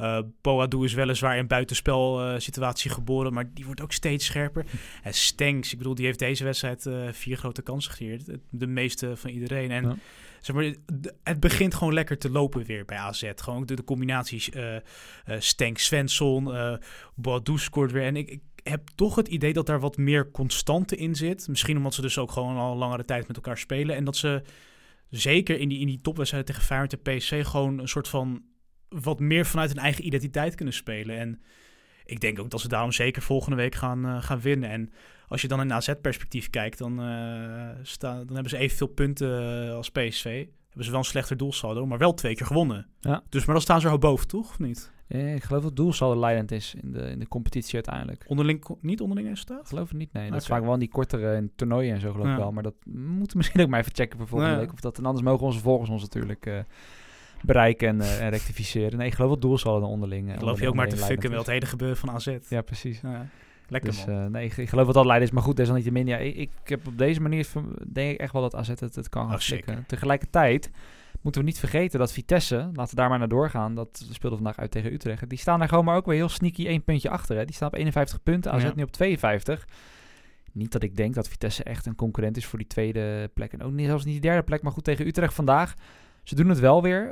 Boadu is weliswaar in buitenspel situatie geboren, maar die wordt ook steeds scherper. En Stenks, ik bedoel, die heeft deze wedstrijd 4 grote kansen gecreëerd. De meeste van iedereen. En zeg maar, het begint gewoon lekker te lopen weer bij AZ. Gewoon de combinaties Stenks, Svensson, Boadu scoort weer. En ik heb toch het idee dat daar wat meer constante in zit. Misschien omdat ze dus ook gewoon al langere tijd met elkaar spelen. En dat ze zeker in die topwedstrijden tegen Feyenoord en PSV gewoon een soort van wat meer vanuit hun eigen identiteit kunnen spelen. En ik denk ook dat ze daarom zeker volgende week gaan winnen. En als je dan in AZ-perspectief kijkt, dan hebben ze evenveel punten als PSV. Hebben ze wel een slechter doelsaldo, maar wel 2 keer gewonnen. Ja. Dus maar dan staan ze er boven, toch? Of niet? Ik geloof dat doelsaldo leidend is in de competitie uiteindelijk. Niet onderling resultaat? Ik geloof het niet, nee. Dat is vaak wel in die kortere toernooien en zo geloof ik wel. Maar dat moeten we misschien ook maar even checken voor volgende week. Of dat, en anders mogen onze volgers ons natuurlijk bereiken en rectificeren. Nee, ik geloof dat doelsaldo onderling. Geloof je ook maar te fucken met het hele gebeuren van AZ. Ja, precies. Ja. Lekker dus, ik geloof dat leidend is. Maar goed, desalniettemin. Ja, ik heb op deze manier denk ik echt wel dat AZ het kan gaan flikken. Tegelijkertijd moeten we niet vergeten dat Vitesse, laten we daar maar naar doorgaan, dat speelde vandaag uit tegen Utrecht. Die staan daar gewoon maar ook weer heel sneaky 1 puntje achter. Hè. Die staan op 51 punten, AZ nu op 52. Niet dat ik denk dat Vitesse echt een concurrent is voor die tweede plek. En ook niet, zelfs niet die derde plek, maar goed, tegen Utrecht vandaag. Ze doen het wel weer.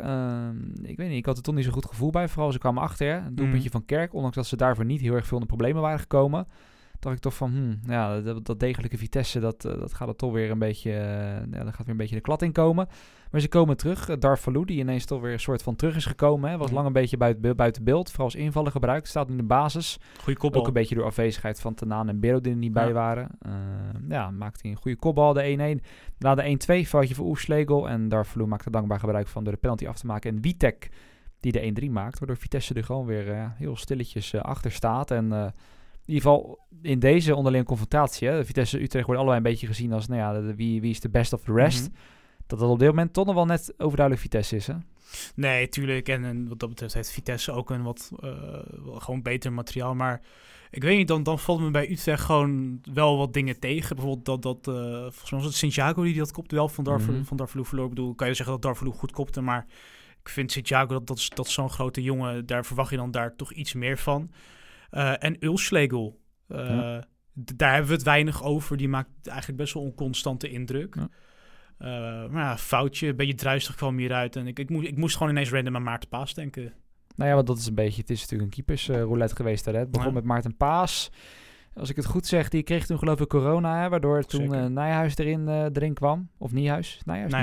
Ik weet niet, ik had er toch niet zo'n goed gevoel bij. Vooral ze kwamen achter. Hè. Een doelpuntje van Kerk, ondanks dat ze daarvoor niet heel erg veel in de problemen waren gekomen. Dacht ik toch van, dat degelijke Vitesse, dat gaat er toch weer een beetje, daar gaat weer een beetje de klad in komen. Maar ze komen terug. Darvalu, die ineens toch weer een soort van terug is gekomen. Hè. Was lang een beetje buiten beeld. Vooral als invallen gebruikt. Staat in de basis. Goeie kopbal. Ook een beetje door afwezigheid van Tanaan en Bero die er niet bij waren. Maakte hij een goede kopbal, de 1-1. Daarna de 1-2, foutje voor Oerslegel. En Darvalu maakte dankbaar gebruik van door de penalty af te maken. En Witek, die de 1-3 maakt. Waardoor Vitesse er gewoon weer heel stilletjes achter staat. En in ieder geval in deze onderlinge confrontatie, hè, Vitesse Utrecht worden allebei een beetje gezien als, wie is de best of the rest. Dat op dit moment toch nog wel net overduidelijk Vitesse is, hè? Nee, tuurlijk. En wat dat betreft heeft Vitesse ook een gewoon beter materiaal. Maar ik weet niet, dan valt me bij Utrecht gewoon wel wat dingen tegen. Bijvoorbeeld volgens mij was het Santiago die dat kopduel van Darvalu verloor. Ik bedoel, kan je zeggen dat Darvalu goed kopte, maar ik vind Santiago dat zo'n grote jongen, daar verwacht je dan daar toch iets meer van. En Ulslegel, daar hebben we het weinig over. Die maakt eigenlijk best wel een constante indruk. Ja. Maar foutje, een beetje druistig kwam hieruit. En ik moest gewoon ineens random aan Maarten Paas denken. Nou ja, want dat is een beetje, het is natuurlijk een keepersroulette geweest. Hè? Het begon met Maarten Paas. Als ik het goed zeg, die kreeg toen geloof ik corona, hè, waardoor toen Nijhuis erin kwam. Of Nijhuis,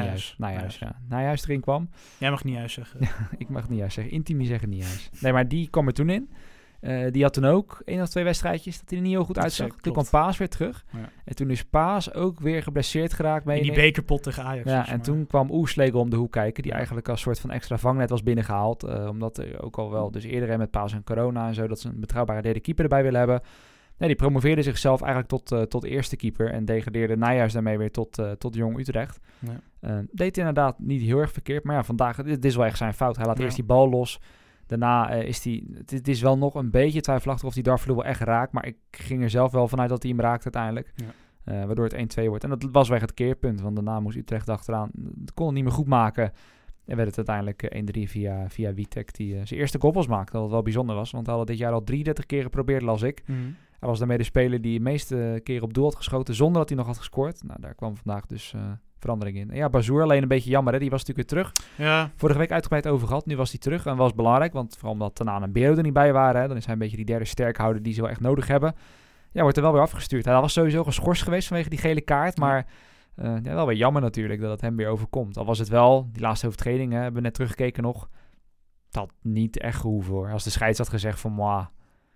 ja. Nijhuis erin kwam. Jij mag Nijhuis zeggen. Ik mag Nijhuis zeggen. Intimi zeggen Nijhuis. Nee, maar die kwam er toen in. Die had toen ook 1 of 2 wedstrijdjes dat hij er niet heel goed uitzag. Toen kwam Paas weer terug. Ja. En toen is Paas ook weer geblesseerd geraakt. In die bekerpot tegen Ajax. Ja, en toen kwam Oerslegel om de hoek kijken. Die eigenlijk als soort van extra vangnet was binnengehaald. Omdat er ook al wel dus eerder met Paas en corona en zo, dat ze een betrouwbare derde keeper erbij willen hebben. Nee, die promoveerde zichzelf eigenlijk tot eerste keeper. En degradeerde Nijhuis daarmee weer tot Jong Utrecht. Ja. Deed inderdaad niet heel erg verkeerd. Maar ja, vandaag, dit is wel echt zijn fout. Hij laat eerst die bal los. Daarna het is wel nog een beetje twijfelachtig of die Darvalu wel echt raakt. Maar ik ging er zelf wel vanuit dat hij hem raakt uiteindelijk. Ja. Waardoor het 1-2 wordt. En dat was weg het keerpunt. Want daarna moest Utrecht achteraan. Kon het niet meer goed maken. En werd het uiteindelijk 1-3 via Witek. Die zijn eerste goals maakte. Wat wel bijzonder was. Want hij had dit jaar al 33 keer geprobeerd, las ik. Mm-hmm. Hij was daarmee de speler die de meeste keren op doel had geschoten. Zonder dat hij nog had gescoord. Nou, daar kwam vandaag dus verandering in. En ja, Bazoer alleen een beetje jammer. Hè? Die was natuurlijk weer terug. Ja. Vorige week uitgebreid over gehad. Nu was hij terug en was belangrijk. Want vooral omdat Tanaan en Bero er niet bij waren. Hè? Dan is hij een beetje die derde sterkhouder die ze wel echt nodig hebben. wordt er wel weer afgestuurd. Hij was sowieso geschorst geweest vanwege die gele kaart, maar wel weer jammer natuurlijk dat het hem weer overkomt. Al was het wel, die laatste overtredingen hebben we net teruggekeken nog, het had niet echt gehoeven hoor. Als de scheids had gezegd van, moi.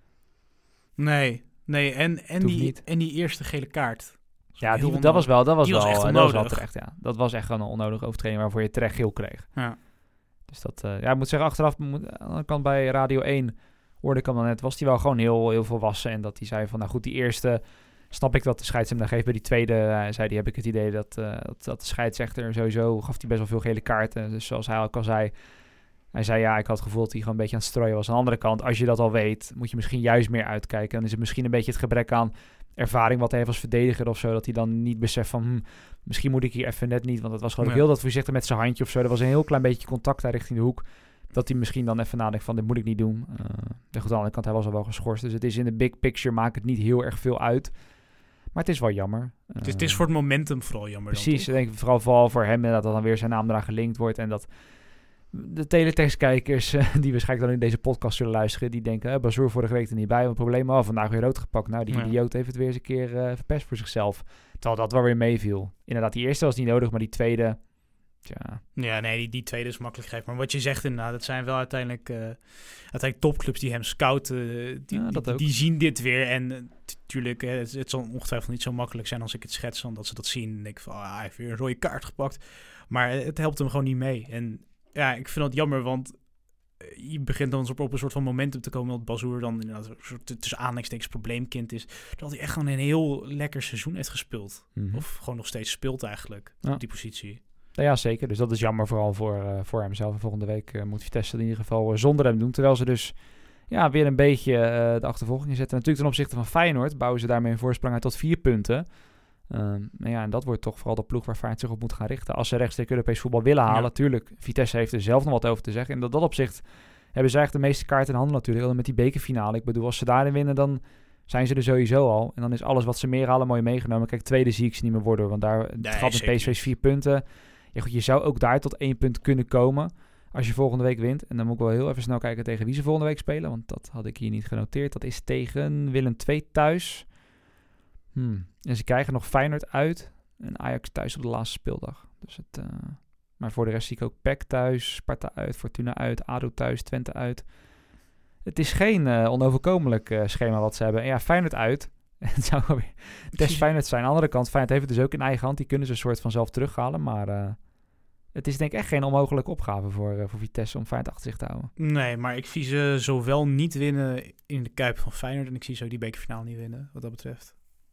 Nee, en die eerste gele kaart. Ja, dat was wel terecht. Ja. Dat was echt een onnodige overtreding waarvoor je terecht geel kreeg. Ja. Dus dat, ik moet zeggen, achteraf, kan bij Radio 1, hoorde ik hem dan net, was hij wel gewoon heel volwassen. En dat hij zei van, nou goed, die eerste, snap ik dat de scheids hem dan geeft. Bij die tweede, zei hij, heb ik het idee dat de scheidsrechter sowieso, gaf hij best wel veel gele kaarten. Dus zoals hij ook al zei, hij zei, ja, ik had het gevoel dat hij gewoon een beetje aan het strooien was. Aan de andere kant, als je dat al weet, moet je misschien juist meer uitkijken. Dan is het misschien een beetje het gebrek aan ervaring wat hij heeft als verdediger of zo, dat hij dan niet beseft van, misschien moet ik hier even net niet, want het was gewoon heel dat voorzichtig met zijn handje of zo. Er was een heel klein beetje contact daar richting de hoek, dat hij misschien dan even nadenkt van, dit moet ik niet doen. Goed, aan de andere kant, hij was al wel geschorst, dus het is in de big picture, maakt het niet heel erg veel uit. Maar het is wel jammer. Het is voor het momentum vooral jammer. Precies, ik denk vooral voor hem, dat dan weer zijn naam eraan gelinkt wordt en dat de teletextkijkers die waarschijnlijk dan in deze podcast zullen luisteren, die denken, Bazoer vorige week er niet bij, wat probleem, vandaag weer rood gepakt. Nou, die idioot heeft het weer eens een keer verpest voor zichzelf. Terwijl dat wel weer meeviel. Inderdaad, die eerste was niet nodig, maar die tweede, tja. Ja, nee, die tweede is makkelijk gegeven. Maar wat je zegt inderdaad, het zijn wel uiteindelijk topclubs die hem scouten. Die zien dit weer. En natuurlijk, het zal ongetwijfeld niet zo makkelijk zijn als ik het schets, omdat ze dat zien. En denk van, hij heeft weer een rode kaart gepakt. Maar het helpt hem gewoon niet mee. En ja, ik vind dat jammer, want je begint dan op een soort van momentum te komen dat Bazoer dan inderdaad een soort tussen aanleidingstekens probleemkind is. Dat hij echt gewoon een heel lekker seizoen heeft gespeeld. Mm-hmm. Of gewoon nog steeds speelt eigenlijk op die positie. Ja, zeker. Dus dat is jammer vooral voor hemzelf. En volgende week moet Vitesse in ieder geval zonder hem doen. Terwijl ze dus weer een beetje de achtervolging zetten. Natuurlijk ten opzichte van Feyenoord bouwen ze daarmee een voorsprong uit tot 4 punten. En dat wordt toch vooral de ploeg waar Feyenoord zich op moet gaan richten. Als ze rechtstreeks Europees voetbal willen halen, natuurlijk. Vitesse heeft er zelf nog wat over te zeggen. En dat opzicht hebben ze eigenlijk de meeste kaarten in handen natuurlijk. Met die bekerfinale. Ik bedoel, als ze daarin winnen, dan zijn ze er sowieso al. En dan is alles wat ze meer halen mooi meegenomen. Kijk, tweede zie ik ze niet meer worden. Want daar gaat met PSV's 4 punten. Ja goed, je zou ook daar tot 1 punt kunnen komen als je volgende week wint. En dan moet ik wel heel even snel kijken tegen wie ze volgende week spelen. Want dat had ik hier niet genoteerd. Dat is tegen Willem II thuis. En ze krijgen nog Feyenoord uit en Ajax thuis op de laatste speeldag. Dus maar voor de rest zie ik ook PEC thuis, Sparta uit, Fortuna uit, ADO thuis, Twente uit. Het is geen onoverkomelijk schema wat ze hebben. En ja, Feyenoord uit. Het zou wel weer des Feyenoord zijn. Aan de andere kant, Feyenoord heeft het dus ook in eigen hand. Die kunnen ze een soort van zelf terughalen. Maar het is denk ik echt geen onmogelijke opgave voor Vitesse om Feyenoord achter zich te houden. Nee, maar ik zie ze zowel niet winnen in de Kuip van Feyenoord en ik zie ze ook die bekerfinale niet winnen, wat dat betreft.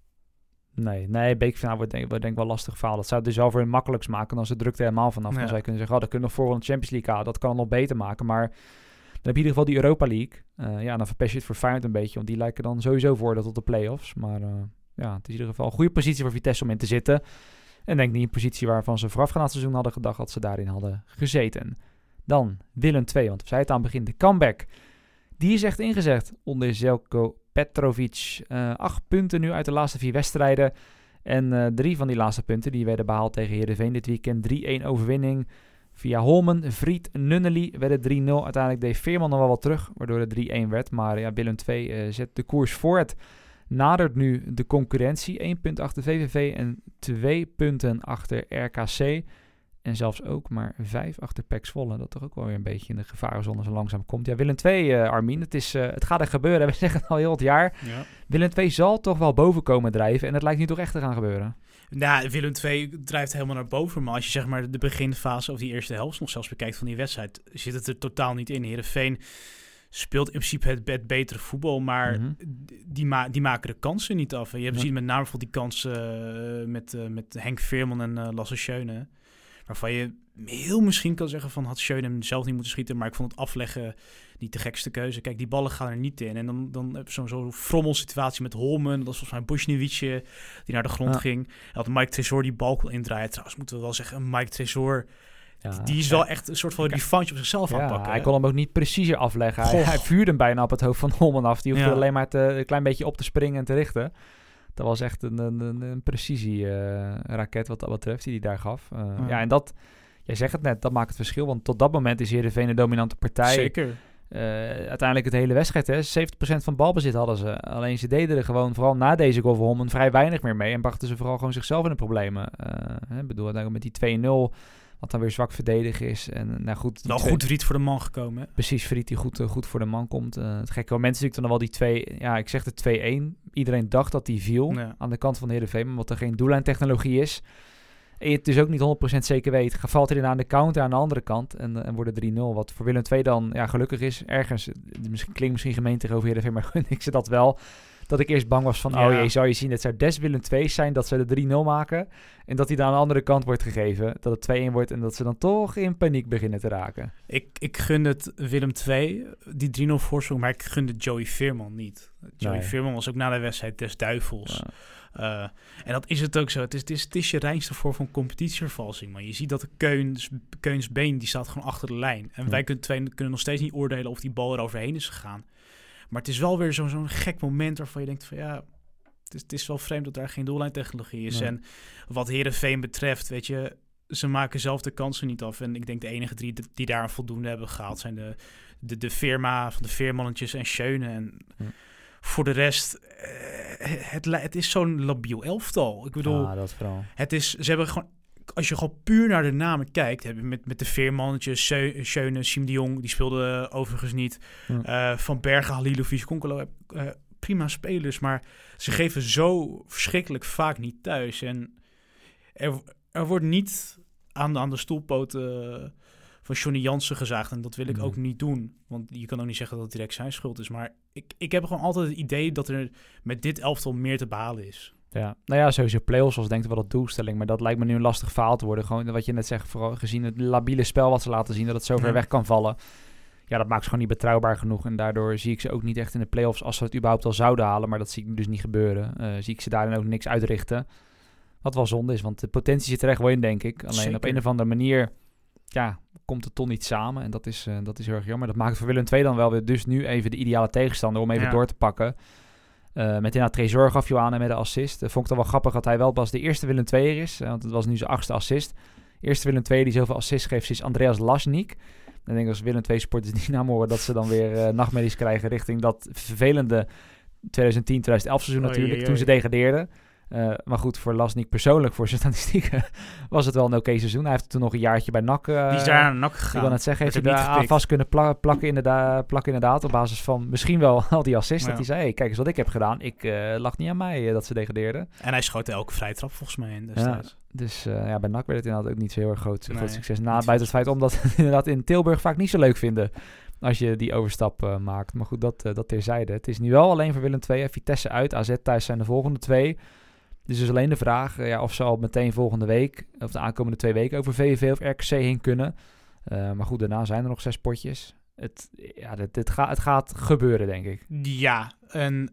Nee, bekerfinale wordt denk ik wel lastig verhaal. Dat zou het dus wel voor hun makkelijks maken als de drukte helemaal vanaf. Dan zou je kunnen zeggen, dat kunnen we nog voor de Champions League halen. Dat kan het nog beter maken, maar dan heb je in ieder geval die Europa League. Dan verpest je het voor Feyenoord een beetje, want die lijken dan sowieso voor tot de play-offs. Maar het is in ieder geval een goede positie voor Vitesse om in te zitten. En denk niet een positie waarvan ze voorafgaand aan het seizoen hadden gedacht dat ze daarin hadden gezeten. Dan Willem II, want we zeiden het aan het begin, de comeback. Die is echt ingezet onder Željko Petrovic. 8 punten nu uit de laatste 4 wedstrijden. En 3 van die laatste punten die werden behaald tegen Heerenveen dit weekend. 3-1 overwinning via Holmen, Vriet, Nunnely werden 3-0. Uiteindelijk deed Veerman nog wel wat terug, waardoor het 3-1 werd. Maar Willem II zet de koers voort. Nadert nu de concurrentie. 1 punt achter VVV en 2 punten achter RKC. En zelfs ook maar 5 achter PEC Zwolle. Dat toch ook wel weer een beetje in de gevarenzone zo langzaam komt. Ja, Willem II, Armin, het gaat er gebeuren. We zeggen het al heel het jaar. Ja. Willem II zal toch wel boven komen drijven. En het lijkt nu toch echt te gaan gebeuren. Nou, Willem II drijft helemaal naar boven. Maar als je zeg maar de beginfase of die eerste helft nog zelfs bekijkt van die wedstrijd, zit het er totaal niet in. Heerenveen speelt in principe het betere voetbal, maar die maken de kansen niet af. En je ziet met name bijvoorbeeld die kansen met Henk Veerman en Lasse Schöne, waarvan je heel misschien kan zeggen van had Schöne hem zelf niet moeten schieten, maar ik vond het afleggen niet de gekste keuze. Kijk, die ballen gaan er niet in. En dan heb je zo'n frommelsituatie met Holmen. Dat was volgens mij Boschniewicz die naar de grond ging. En had Mike Tresor die bal kon indraaien. Trouwens moeten we wel zeggen, Mike Tresor, die is wel echt een soort van revanche op zichzelf aanpakken. Hij kon hem ook niet preciezer afleggen. Hij vuurde hem bijna op het hoofd van Holmen af. Die hoefde alleen maar een klein beetje op te springen en te richten. Dat was echt een precisie-raket wat dat betreft die hij daar gaf. En dat, jij zegt het net, dat maakt het verschil. Want tot dat moment is Heerenveen een dominante partij. Zeker. uiteindelijk het hele wedstrijd, hè, 70% van balbezit hadden ze. Alleen ze deden er gewoon, vooral na deze goal van Holmen, vrij weinig meer mee. En brachten ze vooral gewoon zichzelf in de problemen. Ik bedoel, met die 2-0, wat dan weer zwak verdedigen is. En, nou goed, wel goed Vriet voor de man gekomen. Hè? Precies, Vriet die goed voor de man komt. Het gekke moment is natuurlijk dan wel die 2... Ja, ik zeg de 2-1. Iedereen dacht dat die viel aan de kant van Heerenveen, omdat er geen doellijntechnologie is. En je het dus ook niet 100% zeker weet. Valt hij dan aan de counter aan de andere kant en wordt het 3-0. Wat voor Willem II dan gelukkig is. Ergens, klinkt misschien gemeen tegenover Heerenveen, maar gun ik ze dat wel. Dat ik eerst bang was van, zou je zien, het zou des Willem II zijn dat ze de 3-0 maken. En dat hij dan aan de andere kant wordt gegeven. Dat het 2-1 wordt en dat ze dan toch in paniek beginnen te raken. Ik gun het Willem II, die 3-0 voorsprong, maar ik gun het Joey Veerman niet. Joey Veerman was ook na de wedstrijd des duivels. Ja. En dat is het ook zo. Het is je reinste vorm van competitievervalsing. Maar je ziet dat de Keuns been, die staat gewoon achter de lijn. En wij kunnen nog steeds niet oordelen of die bal er overheen is gegaan. Maar het is wel weer zo'n gek moment waarvan je denkt van het is wel vreemd dat daar geen doellijntechnologie is. Nee. En wat Heerenveen betreft, weet je, ze maken zelf de kansen niet af. En ik denk de enige die daar een voldoende hebben gehaald zijn de firma van de Veermannetjes en Schöne. En voor de rest, het is zo'n labiel elftal. Ik bedoel, dat vooral. Ze hebben gewoon, als je gewoon puur naar de namen kijkt, heb je met de Veermannetjes, Schöne, Siem de Jong, die speelde overigens niet. Van Bergen, Halilovic, Konkelo, prima spelers, maar ze geven zo verschrikkelijk vaak niet thuis. En er wordt niet aan de stoelpoten van Johnny Jansen gezaagd. En dat wil ik ook niet doen. Want je kan ook niet zeggen dat het direct zijn schuld is. Maar ik heb gewoon altijd het idee dat er met dit elftal meer te behalen is. Ja, nou ja, sowieso play-offs was denk ik wel de doelstelling. Maar dat lijkt me nu een lastig verhaal te worden. Gewoon wat je net zegt, vooral gezien het labiele spel wat ze laten zien, dat het zo ver weg kan vallen. Ja, dat maakt ze gewoon niet betrouwbaar genoeg. En daardoor zie ik ze ook niet echt in de play-offs, als ze het überhaupt al zouden halen. Maar dat zie ik dus niet gebeuren. Zie ik ze daarin ook niks uitrichten. Wat wel zonde is, want de potentie zit er echt wel in, denk ik. Alleen Zeker. Op een of andere manier komt het toch niet samen. En dat is heel erg jammer. Dat maakt voor Willem II dan wel weer dus nu even de ideale tegenstander om even door te pakken. Met inderdaad Trésor gaf je aan en met de assist. Vond ik dan wel grappig dat hij wel pas de eerste Willem II'er is. Want het was nu zijn 8e assist. Eerste Willem II die zoveel assists geeft is Andreas Lasnik. En ik denk als Willem II supporters die naam horen dat ze dan weer nachtmerries krijgen richting dat vervelende 2010-2011 seizoen natuurlijk. Toen ze degradeerden. Maar goed, voor Lasnik persoonlijk, voor zijn statistieken, was het wel een oké seizoen. Hij heeft toen nog een jaartje bij NAC. Die is daar naar NAC gegaan. Ik wil net zeggen, heeft hij daar aan vast kunnen plakken inderdaad. Op basis van misschien wel al die assists. Dat hij zei, kijk eens wat ik heb gedaan. Ik lag niet aan mij dat ze degradeerden. En hij schoot elke vrije trap volgens mij in destijds. Ja, dus bij NAC werd het inderdaad ook niet zo heel erg groot succes. Buiten het feit omdat ze het inderdaad in Tilburg vaak niet zo leuk vinden als je die overstap maakt. Maar goed, dat terzijde. Het is nu wel alleen voor Willem II. Vitesse uit, AZ thuis zijn de volgende 2. Dus alleen de vraag of ze al meteen volgende week, of de aankomende 2 weken, over VVV of RKC heen kunnen. Maar goed, daarna zijn er nog 6 potjes. Het gaat gebeuren, denk ik. Ja, en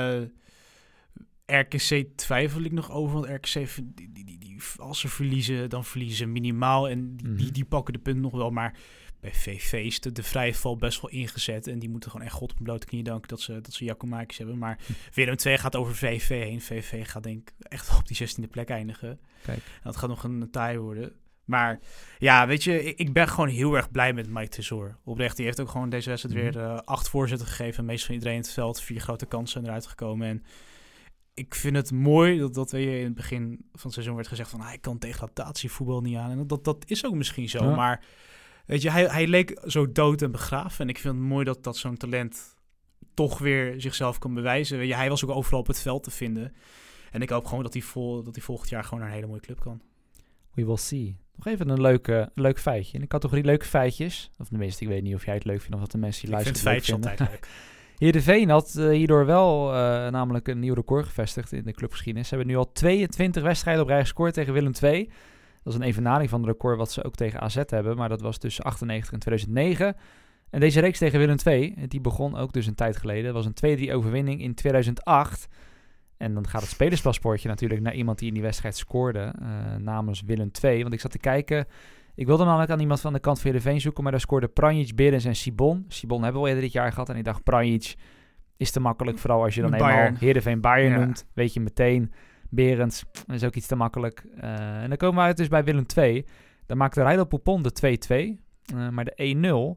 RKC twijfel ik nog over, want RKC, als ze verliezen, dan verliezen ze minimaal. En die pakken de punten nog wel, maar bij VV is de vrije val best wel ingezet. En die moeten gewoon echt God op blote knieën danken dat ze Jacomakis hebben. Maar Willem II gaat over VV heen. VV gaat denk ik echt op die 16e plek eindigen. Kijk. En dat gaat nog een taai worden. Maar ja, weet je, ik ben gewoon heel erg blij met Mike Trésor. Oprecht, die heeft ook gewoon deze wedstrijd weer 8 voorzetten gegeven. Meestal van iedereen in het veld. 4 grote kansen zijn eruit gekomen. En ik vind het mooi dat in het begin van het seizoen werd gezegd van hij kan degradatievoetbal niet aan. En dat is ook misschien zo, maar weet je, hij leek zo dood en begraven. En ik vind het mooi dat zo'n talent toch weer zichzelf kan bewijzen. Weet je, hij was ook overal op het veld te vinden. En ik hoop gewoon dat hij volgend jaar gewoon naar een hele mooie club kan. We will see. Nog even een leuk feitje. In de categorie leuke feitjes. Of tenminste, ik weet niet of jij het leuk vindt of dat de mensen die luisteren leuk vinden. Ik vind feitjes altijd leuk. Heerenveen had hierdoor wel namelijk een nieuw record gevestigd in de clubgeschiedenis. Ze hebben nu al 22 wedstrijden op rij gescoord tegen Willem II. Dat is een evenaring van het record wat ze ook tegen AZ hebben. Maar dat was tussen 98 en 2009. En deze reeks tegen Willem II, die begon ook dus een tijd geleden. Dat was een 2-3 overwinning in 2008. En dan gaat het spelerspaspoortje natuurlijk naar iemand die in die wedstrijd scoorde. Namens Willem II. Want ik zat te kijken. Ik wilde namelijk aan iemand van de kant van Heerenveen zoeken. Maar daar scoorden Pranjic, Berens en Sibon. Sibon hebben we al eerder dit jaar gehad. En ik dacht, Pranjic is te makkelijk. Vooral als je dan eenmaal Heerenveen Bayern noemt. Weet je meteen. Berens is ook iets te makkelijk. En dan komen we uit dus bij Willem II. Dan maakte Rydel Poupon de 2-2. Maar de 1-0...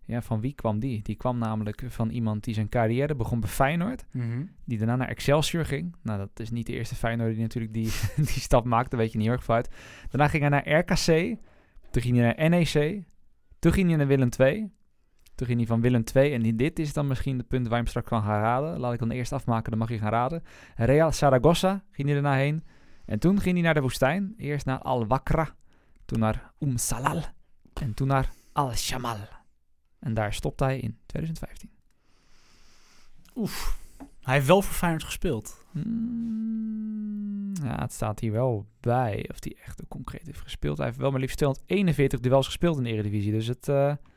Ja, van wie kwam die? Die kwam namelijk van iemand die zijn carrière begon bij Feyenoord. Die daarna naar Excelsior ging. Nou, dat is niet de eerste Feyenoord die natuurlijk die stap maakte. Daar weet je niet heel erg van uit. Daarna ging hij naar RKC. Toen ging hij naar NEC. Toen ging hij naar Willem II. Toen ging hij van Willem II. En dit is dan misschien het punt waar je hem straks kan gaan raden. Laat ik dan eerst afmaken, dan mag je gaan raden. Real Zaragoza ging hij daarna heen. En toen ging hij naar de woestijn. Eerst naar Al-Wakra. Toen naar Salal. En toen naar Al-Shamal. En daar stopte hij in 2015. Oef. Hij heeft wel voor Feyenoord gespeeld. Ja, het staat hier wel bij of hij echt concreet heeft gespeeld. Hij heeft wel maar liefst 241 duels gespeeld in de Eredivisie. Dus het...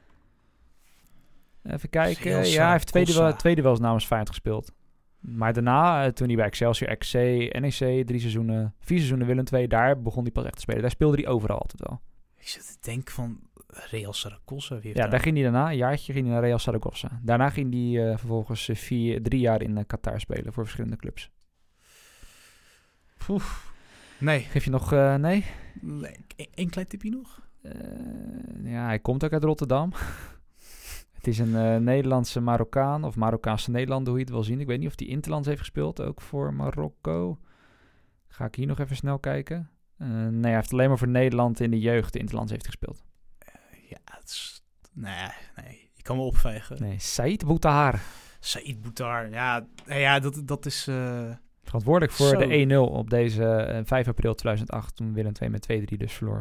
even kijken. Ja, hij heeft twee duels namens Feyenoord gespeeld. Maar daarna, toen hij bij Excelsior, XC, NEC, 4 seizoenen Willem II, daar begon hij pas echt te spelen. Daar speelde hij overal altijd wel. Ik zit te denken van Real Zaragoza. Daar ging hij daarna, een jaartje ging hij naar Real Zaragoza. Daarna ging hij vervolgens 3 jaar in Qatar spelen voor verschillende clubs. Nee. Geef je nog, nee? Eén klein tipje nog? Ja, hij komt ook uit Rotterdam. Het is een Nederlandse Marokkaan, of Marokkaanse Nederlander, hoe je het wil zien. Ik weet niet of hij interlands heeft gespeeld, ook voor Marokko. Ga ik hier nog even snel kijken. Nee, hij heeft alleen maar voor Nederland in de jeugd interlands heeft gespeeld. Ja, het is... Nee, je kan me opvegen. Nee, Saïd Boutahar. Saïd Boutahar, ja, dat is... Verantwoordelijk voor de 1-0 op deze 5 april 2008, toen Willem II met 2-3 dus verloor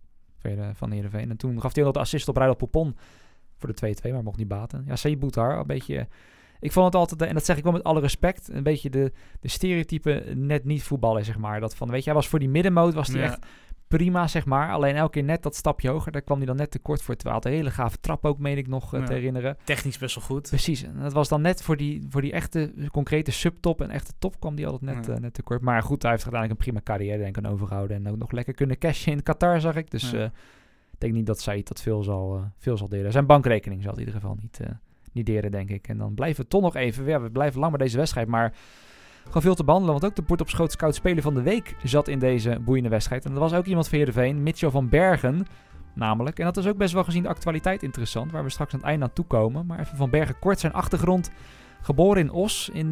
van Heerenveen. En toen gaf hij ook de assist op Rydal Popon voor de 2-2, maar mocht niet baten. Ja, Saïd Boutahar, een beetje... Ik vond het altijd, en dat zeg ik wel met alle respect, een beetje de stereotype net niet voetballen, zeg maar. Dat van, weet je, hij was voor die middenmoot, was hij echt prima, zeg maar. Alleen elke keer net dat stapje hoger, daar kwam hij dan net tekort voor. Terwijl hij een hele gave trap ook, meen ik nog te herinneren. Technisch best wel goed. Precies, en dat was dan net voor die echte concrete subtop en echte top kwam die altijd net tekort. Maar goed, hij heeft uiteindelijk een prima carrière, denk ik, aan overgehouden. En ook nog lekker kunnen cashen in Qatar, zag ik. Dus ik denk niet dat Saïd dat veel zal delen. Zijn bankrekening zal het in ieder geval niet deren, denk ik. En dan blijven we toch nog even... Ja, we blijven lang bij deze wedstrijd, maar gewoon veel te behandelen. Want ook de Bord op Schoot Scout Speler van de Week zat in deze boeiende wedstrijd. En dat was ook iemand van Heerenveen, Mitchell van Bergen namelijk. En dat is ook best wel gezien de actualiteit interessant, waar we straks aan het eind aan toe komen. Maar even Van Bergen kort zijn achtergrond. Geboren in Os in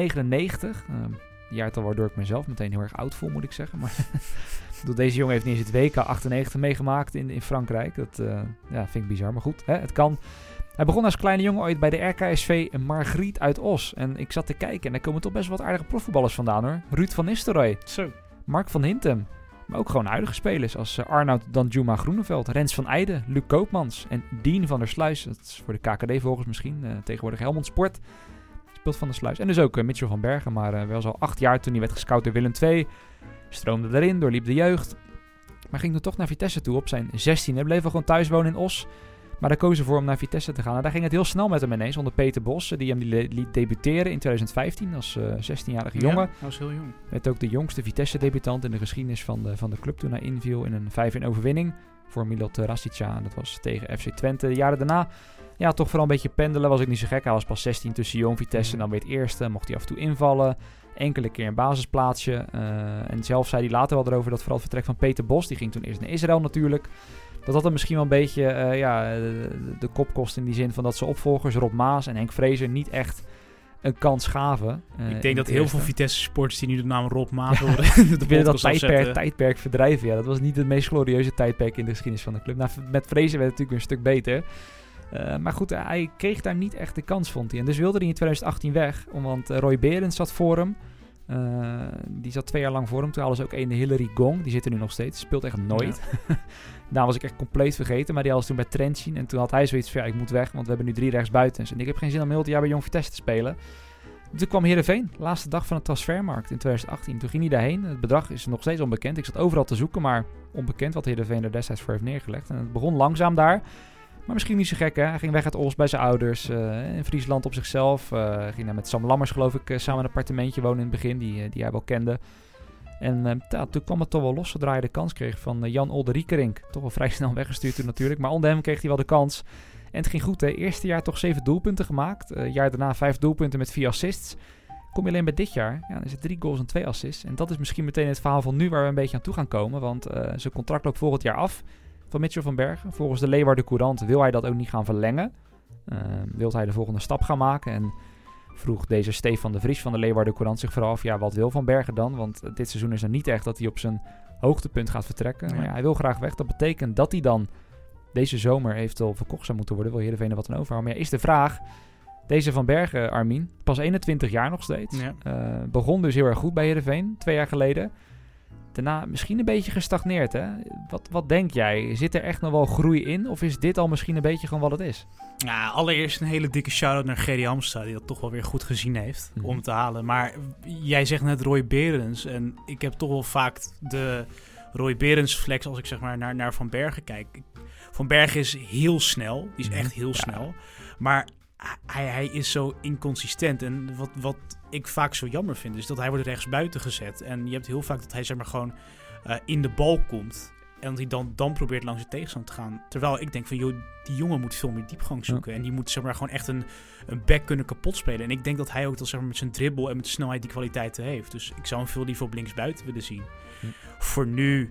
1999. Jaartal waardoor ik mezelf meteen heel erg oud voel, moet ik zeggen. Maar deze jongen heeft niet eens het WK 98 meegemaakt in Frankrijk. Dat vind ik bizar, maar goed, het kan. Hij begon als kleine jongen ooit bij de RKSV Margriet uit Os. En ik zat te kijken en daar komen toch best wel wat aardige profvoetballers vandaan, hoor. Ruud van Nistelrooy. Zo. Mark van Hintem. Maar ook gewoon huidige spelers als Arnoud Danjuma Groeneveld, Rens van Eijden, Luc Koopmans en Dien van der Sluis. Dat is voor de KKD-volgers misschien. Tegenwoordig Helmond Sport. Speelt van der Sluis. En dus ook Mitchell van Bergen, maar wel zo 8 jaar toen hij werd gescout door Willem II. Stroomde erin, doorliep de jeugd. Maar ging toen toch naar Vitesse toe op zijn 16e. Bleef wel gewoon thuis wonen in Os. Maar daar kozen voor om naar Vitesse te gaan. En daar ging het heel snel met hem ineens. Onder Peter Bos, die hem liet debuteren in 2015 als 16-jarige jongen. Ja, hij was heel jong. Werd ook de jongste Vitesse-debutant in de geschiedenis van de club toen hij inviel in een 5-1 overwinning voor Milot Rastica. En dat was tegen FC Twente. De jaren daarna, ja, toch vooral een beetje pendelen. Was ook niet zo gek. Hij was pas 16 tussen jong Vitesse en dan weer het eerste. Mocht hij af en toe invallen. Enkele keer een basisplaatsje. En zelf zei hij later wel erover dat vooral het vertrek van Peter Bos, die ging toen eerst naar Israël natuurlijk, dat er misschien wel een beetje de kop kost in die zin van dat zijn opvolgers Rob Maas en Henk Vrezer niet echt een kans gaven. Ik denk dat heel veel Vitesse-supporters die nu de naam Rob Maas horen, willen dat tijdperk verdrijven. Ja, dat was niet het meest glorieuze tijdperk in de geschiedenis van de club. Nou, met Vrezer werd het natuurlijk een stuk beter. Maar goed, hij kreeg daar niet echt de kans, vond hij. En dus wilde hij in 2018 weg, want Roy Berends zat voor hem. Die zat 2 jaar lang voor hem. Toen hadden ze ook een Hillary Gong. Die zit er nu nog steeds. Speelt echt nooit. Ja. Daar was ik echt compleet vergeten. Maar die hadden ze toen bij Trent zien. En toen had hij zoiets van, ja, ik moet weg. Want we hebben nu 3 rechtsbuitens. En ik heb geen zin om heel het jaar bij Jong Vitesse te spelen. Toen kwam Heerenveen. Laatste dag van de transfermarkt in 2018. Toen ging hij daarheen. Het bedrag is nog steeds onbekend. Ik zat overal te zoeken. Maar onbekend wat Heerenveen er destijds voor heeft neergelegd. En het begon langzaam daar. Maar misschien niet zo gek, hè. Hij ging weg uit Os bij zijn ouders. In Friesland op zichzelf. Ging daar met Sam Lammers, geloof ik, samen een appartementje wonen in het begin. Die hij wel kende. En toen kwam het toch wel los zodra hij de kans kreeg van Jan Olderiekerink. Toch wel vrij snel weggestuurd toen natuurlijk. Maar onder hem kreeg hij wel de kans. En het ging goed, hè. Eerste jaar toch 7 doelpunten gemaakt. Jaar daarna 5 doelpunten met 4 assists. Kom je alleen bij dit jaar, ja, dan is het 3 goals en 2 assists. En dat is misschien meteen het verhaal van nu waar we een beetje aan toe gaan komen. Want zijn contract loopt volgend jaar af van Mitchell van Bergen. Volgens de Leeuwarden Courant wil hij dat ook niet gaan verlengen. Wil hij de volgende stap gaan maken? En vroeg deze Stefan de Vries van de Leeuwarden Courant zich vooral af, wat wil Van Bergen dan? Want dit seizoen is er niet echt dat hij op zijn hoogtepunt gaat vertrekken. Maar hij wil graag weg. Dat betekent dat hij dan deze zomer eventueel verkocht zou moeten worden. Wil Heerenveen er wat aan overhouden? Maar is de vraag, deze Van Bergen, Armin, pas 21 jaar nog steeds. Ja. Begon dus heel erg goed bij Heerenveen, 2 jaar geleden. Daarna misschien een beetje gestagneerd, hè? Wat denk jij? Zit er echt nog wel groei in? Of is dit al misschien een beetje gewoon wat het is? Ja, allereerst een hele dikke shout-out naar Gerry Hamstra, die dat toch wel weer goed gezien heeft om te halen. Maar jij zegt net Roy Berends. En ik heb toch wel vaak de Roy Berends flex als ik zeg maar naar Van Bergen kijk. Van Bergen is heel snel. Die is echt heel snel. Maar hij is zo inconsistent. En wat ik vaak zo jammer vind, is dat hij wordt rechtsbuiten gezet. En je hebt heel vaak dat hij zeg maar gewoon in de bal komt. En dat hij dan probeert langs de tegenstander te gaan. Terwijl ik denk van, joh, die jongen moet veel meer diepgang zoeken. Ja. En die moet zeg maar gewoon echt een back kunnen kapot spelen. En ik denk dat hij ook dat, zeg maar, met zijn dribbel en met de snelheid die kwaliteiten heeft. Dus ik zou hem veel liever op linksbuiten willen zien. Ja. Voor nu,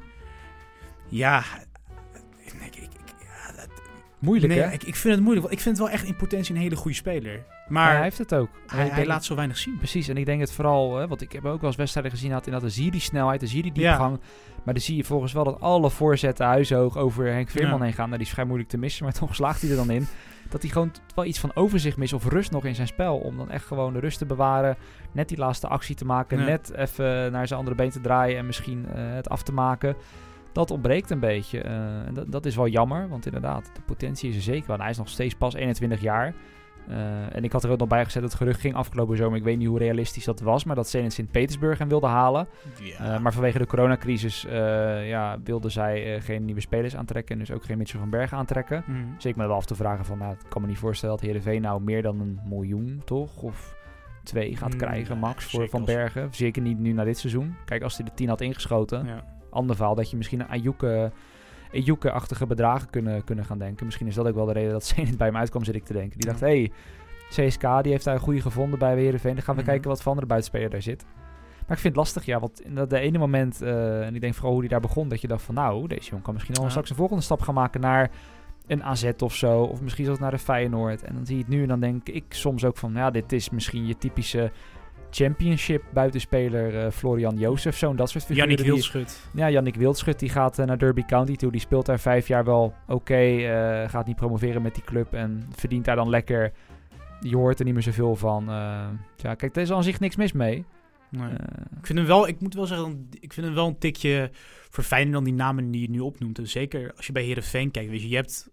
moeilijk, hè? Ik vind het moeilijk. Want ik vind het wel echt in potentie een hele goede speler. Maar hij heeft het ook. Hij laat zo weinig zien. Precies. En ik denk het vooral, want ik heb ook wel eens wedstrijden gezien, dan zie je die snelheid, dan zie je die diepgang. Ja. Maar dan zie je volgens wel dat alle voorzetten huishoog over Henk Veerman heen gaan. Nou, die is vrij moeilijk te missen, maar toch slaagt hij er dan in. Dat hij gewoon wel iets van overzicht mist of rust nog in zijn spel. Om dan echt gewoon de rust te bewaren. Net die laatste actie te maken. Ja. Net even naar zijn andere been te draaien en misschien het af te maken. Dat ontbreekt een beetje. En dat is wel jammer, want inderdaad, de potentie is er zeker wel. Hij is nog steeds pas 21 jaar. En ik had er ook nog bij gezet dat het gerucht ging afgelopen zomer. Ik weet niet hoe realistisch dat was, maar dat Zenit Sint-Petersburg hem wilde halen. Ja. Maar vanwege de coronacrisis wilden zij geen nieuwe spelers aantrekken. En dus ook geen Mitchell van Bergen aantrekken. Dus ik me wel af te vragen van, ik kan me niet voorstellen dat Heerenveen nou meer dan $1 miljoen, toch? Of 2 gaat krijgen, max, voor Van Bergen. Zeker niet nu na dit seizoen. Kijk, als hij de 10 had ingeschoten. Ja. Ander verhaal dat je misschien een Ayouk-achtige bedragen kunnen gaan denken. Misschien is dat ook wel de reden dat Zenit bij hem uitkwam, zit ik te denken. Die dacht, CSK die heeft daar een goede gevonden bij Heerenveen. Dan gaan we kijken wat voor andere buitenspeler daar zit. Maar ik vind het lastig, want in dat de ene moment, en ik denk vooral hoe die daar begon, dat je dacht van, deze jongen kan misschien al straks een volgende stap gaan maken naar een AZ of zo. Of misschien zelfs naar de Feyenoord. En dan zie je het nu en dan denk ik soms ook van, dit is misschien je typische Championship buitenspeler Florian Jozefzoon, dat soort figuren. Jannik Wildschut. Jannik Wildschut, die gaat naar Derby County toe. Die speelt daar 5 jaar wel oké. Gaat niet promoveren met die club en verdient daar dan lekker. Je hoort er niet meer zoveel van. Kijk, er is aan zich niks mis mee. Nee. Ik vind hem wel, ik moet wel zeggen, ik vind hem wel een tikje verfijnder dan die namen die je nu opnoemt. En zeker als je bij Heerenveen kijkt, weet je,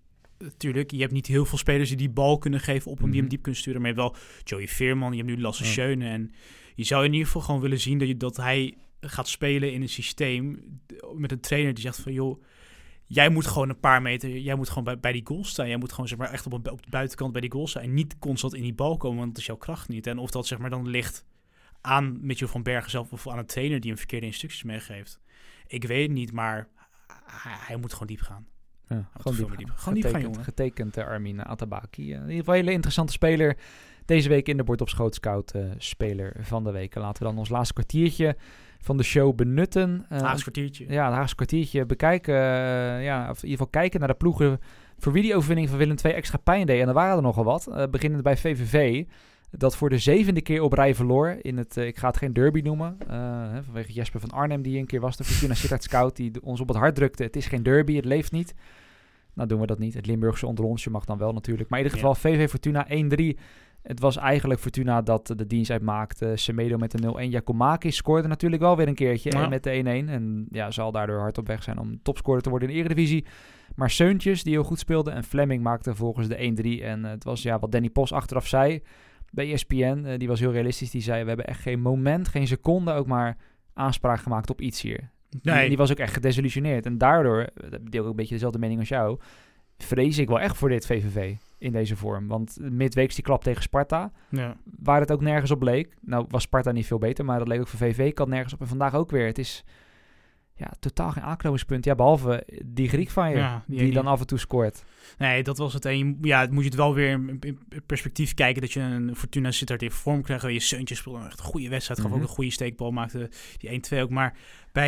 je hebt niet heel veel spelers die bal kunnen geven op hem, die hem diep kunnen sturen. Maar je hebt wel Joey Veerman, je hebt nu Lasse Schöne. En je zou in ieder geval gewoon willen zien dat hij gaat spelen in een systeem met een trainer die zegt van, joh, jij moet gewoon een paar meter, jij moet gewoon bij die goal staan. Jij moet gewoon zeg maar echt op de buitenkant bij die goal staan en niet constant in die bal komen, want dat is jouw kracht niet. En of dat zeg maar dan ligt aan Mitchell van Bergen zelf of aan een trainer die hem verkeerde instructies meegeeft. Ik weet het niet, maar hij moet gewoon diep gaan. Ja, gewoon diep gaan, jongen. Getekend Armin Atabaki. In ieder geval een hele interessante speler. Deze week in de Bord op Schoot Scout speler van de week. Laten we dan ons laatste kwartiertje van de show benutten. Haagse kwartiertje. Ja, het Haagse kwartiertje bekijken. Of in ieder geval kijken naar de ploegen voor wie die overwinning van Willem II extra pijn deed. En er waren er nogal wat. Beginnend bij VVV. Dat voor de 7e keer op rij verloor in het, ik ga het geen derby noemen, vanwege Jesper van Arnhem die een keer was, de Fortuna Sittard scout die ons op het hart drukte. Het is geen derby, het leeft niet. Nou doen we dat niet. Het Limburgse onder onsje mag dan wel natuurlijk. Maar in ieder geval VV Fortuna 1-3. Het was eigenlijk Fortuna dat de dienst uitmaakte. Semedo met de 0-1. Giacomakis scoorde natuurlijk wel weer een keertje met de 1-1. En zal daardoor hard op weg zijn om topscorer te worden in de Eredivisie. Maar Seuntjes, die heel goed speelde, en Fleming maakte volgens de 1-3. En het was wat Danny Pos achteraf zei bij ESPN. Die was heel realistisch. Die zei, we hebben echt geen moment, geen seconde ook maar aanspraak gemaakt op iets hier. Nee. Die was ook echt gedesillusioneerd. En daardoor, deel ik een beetje dezelfde mening als jou, vrees ik wel echt voor dit VVV in deze vorm. Want midweeks die klap tegen Sparta, waar het ook nergens op leek. Nou was Sparta niet veel beter, maar dat leek ook voor VVV kan nergens op. En vandaag ook weer. Het is totaal geen aanknopingspunt. Ja, behalve die Griek van je, die dan af en toe scoort. Nee, dat was het. En moet je het wel weer in perspectief kijken dat je een Fortuna Sittard in vorm krijgt. Je Seuntjes speelde echt een goede wedstrijd. Gaf ook een goede steekbal, maakte die 1-2 ook. Maar bij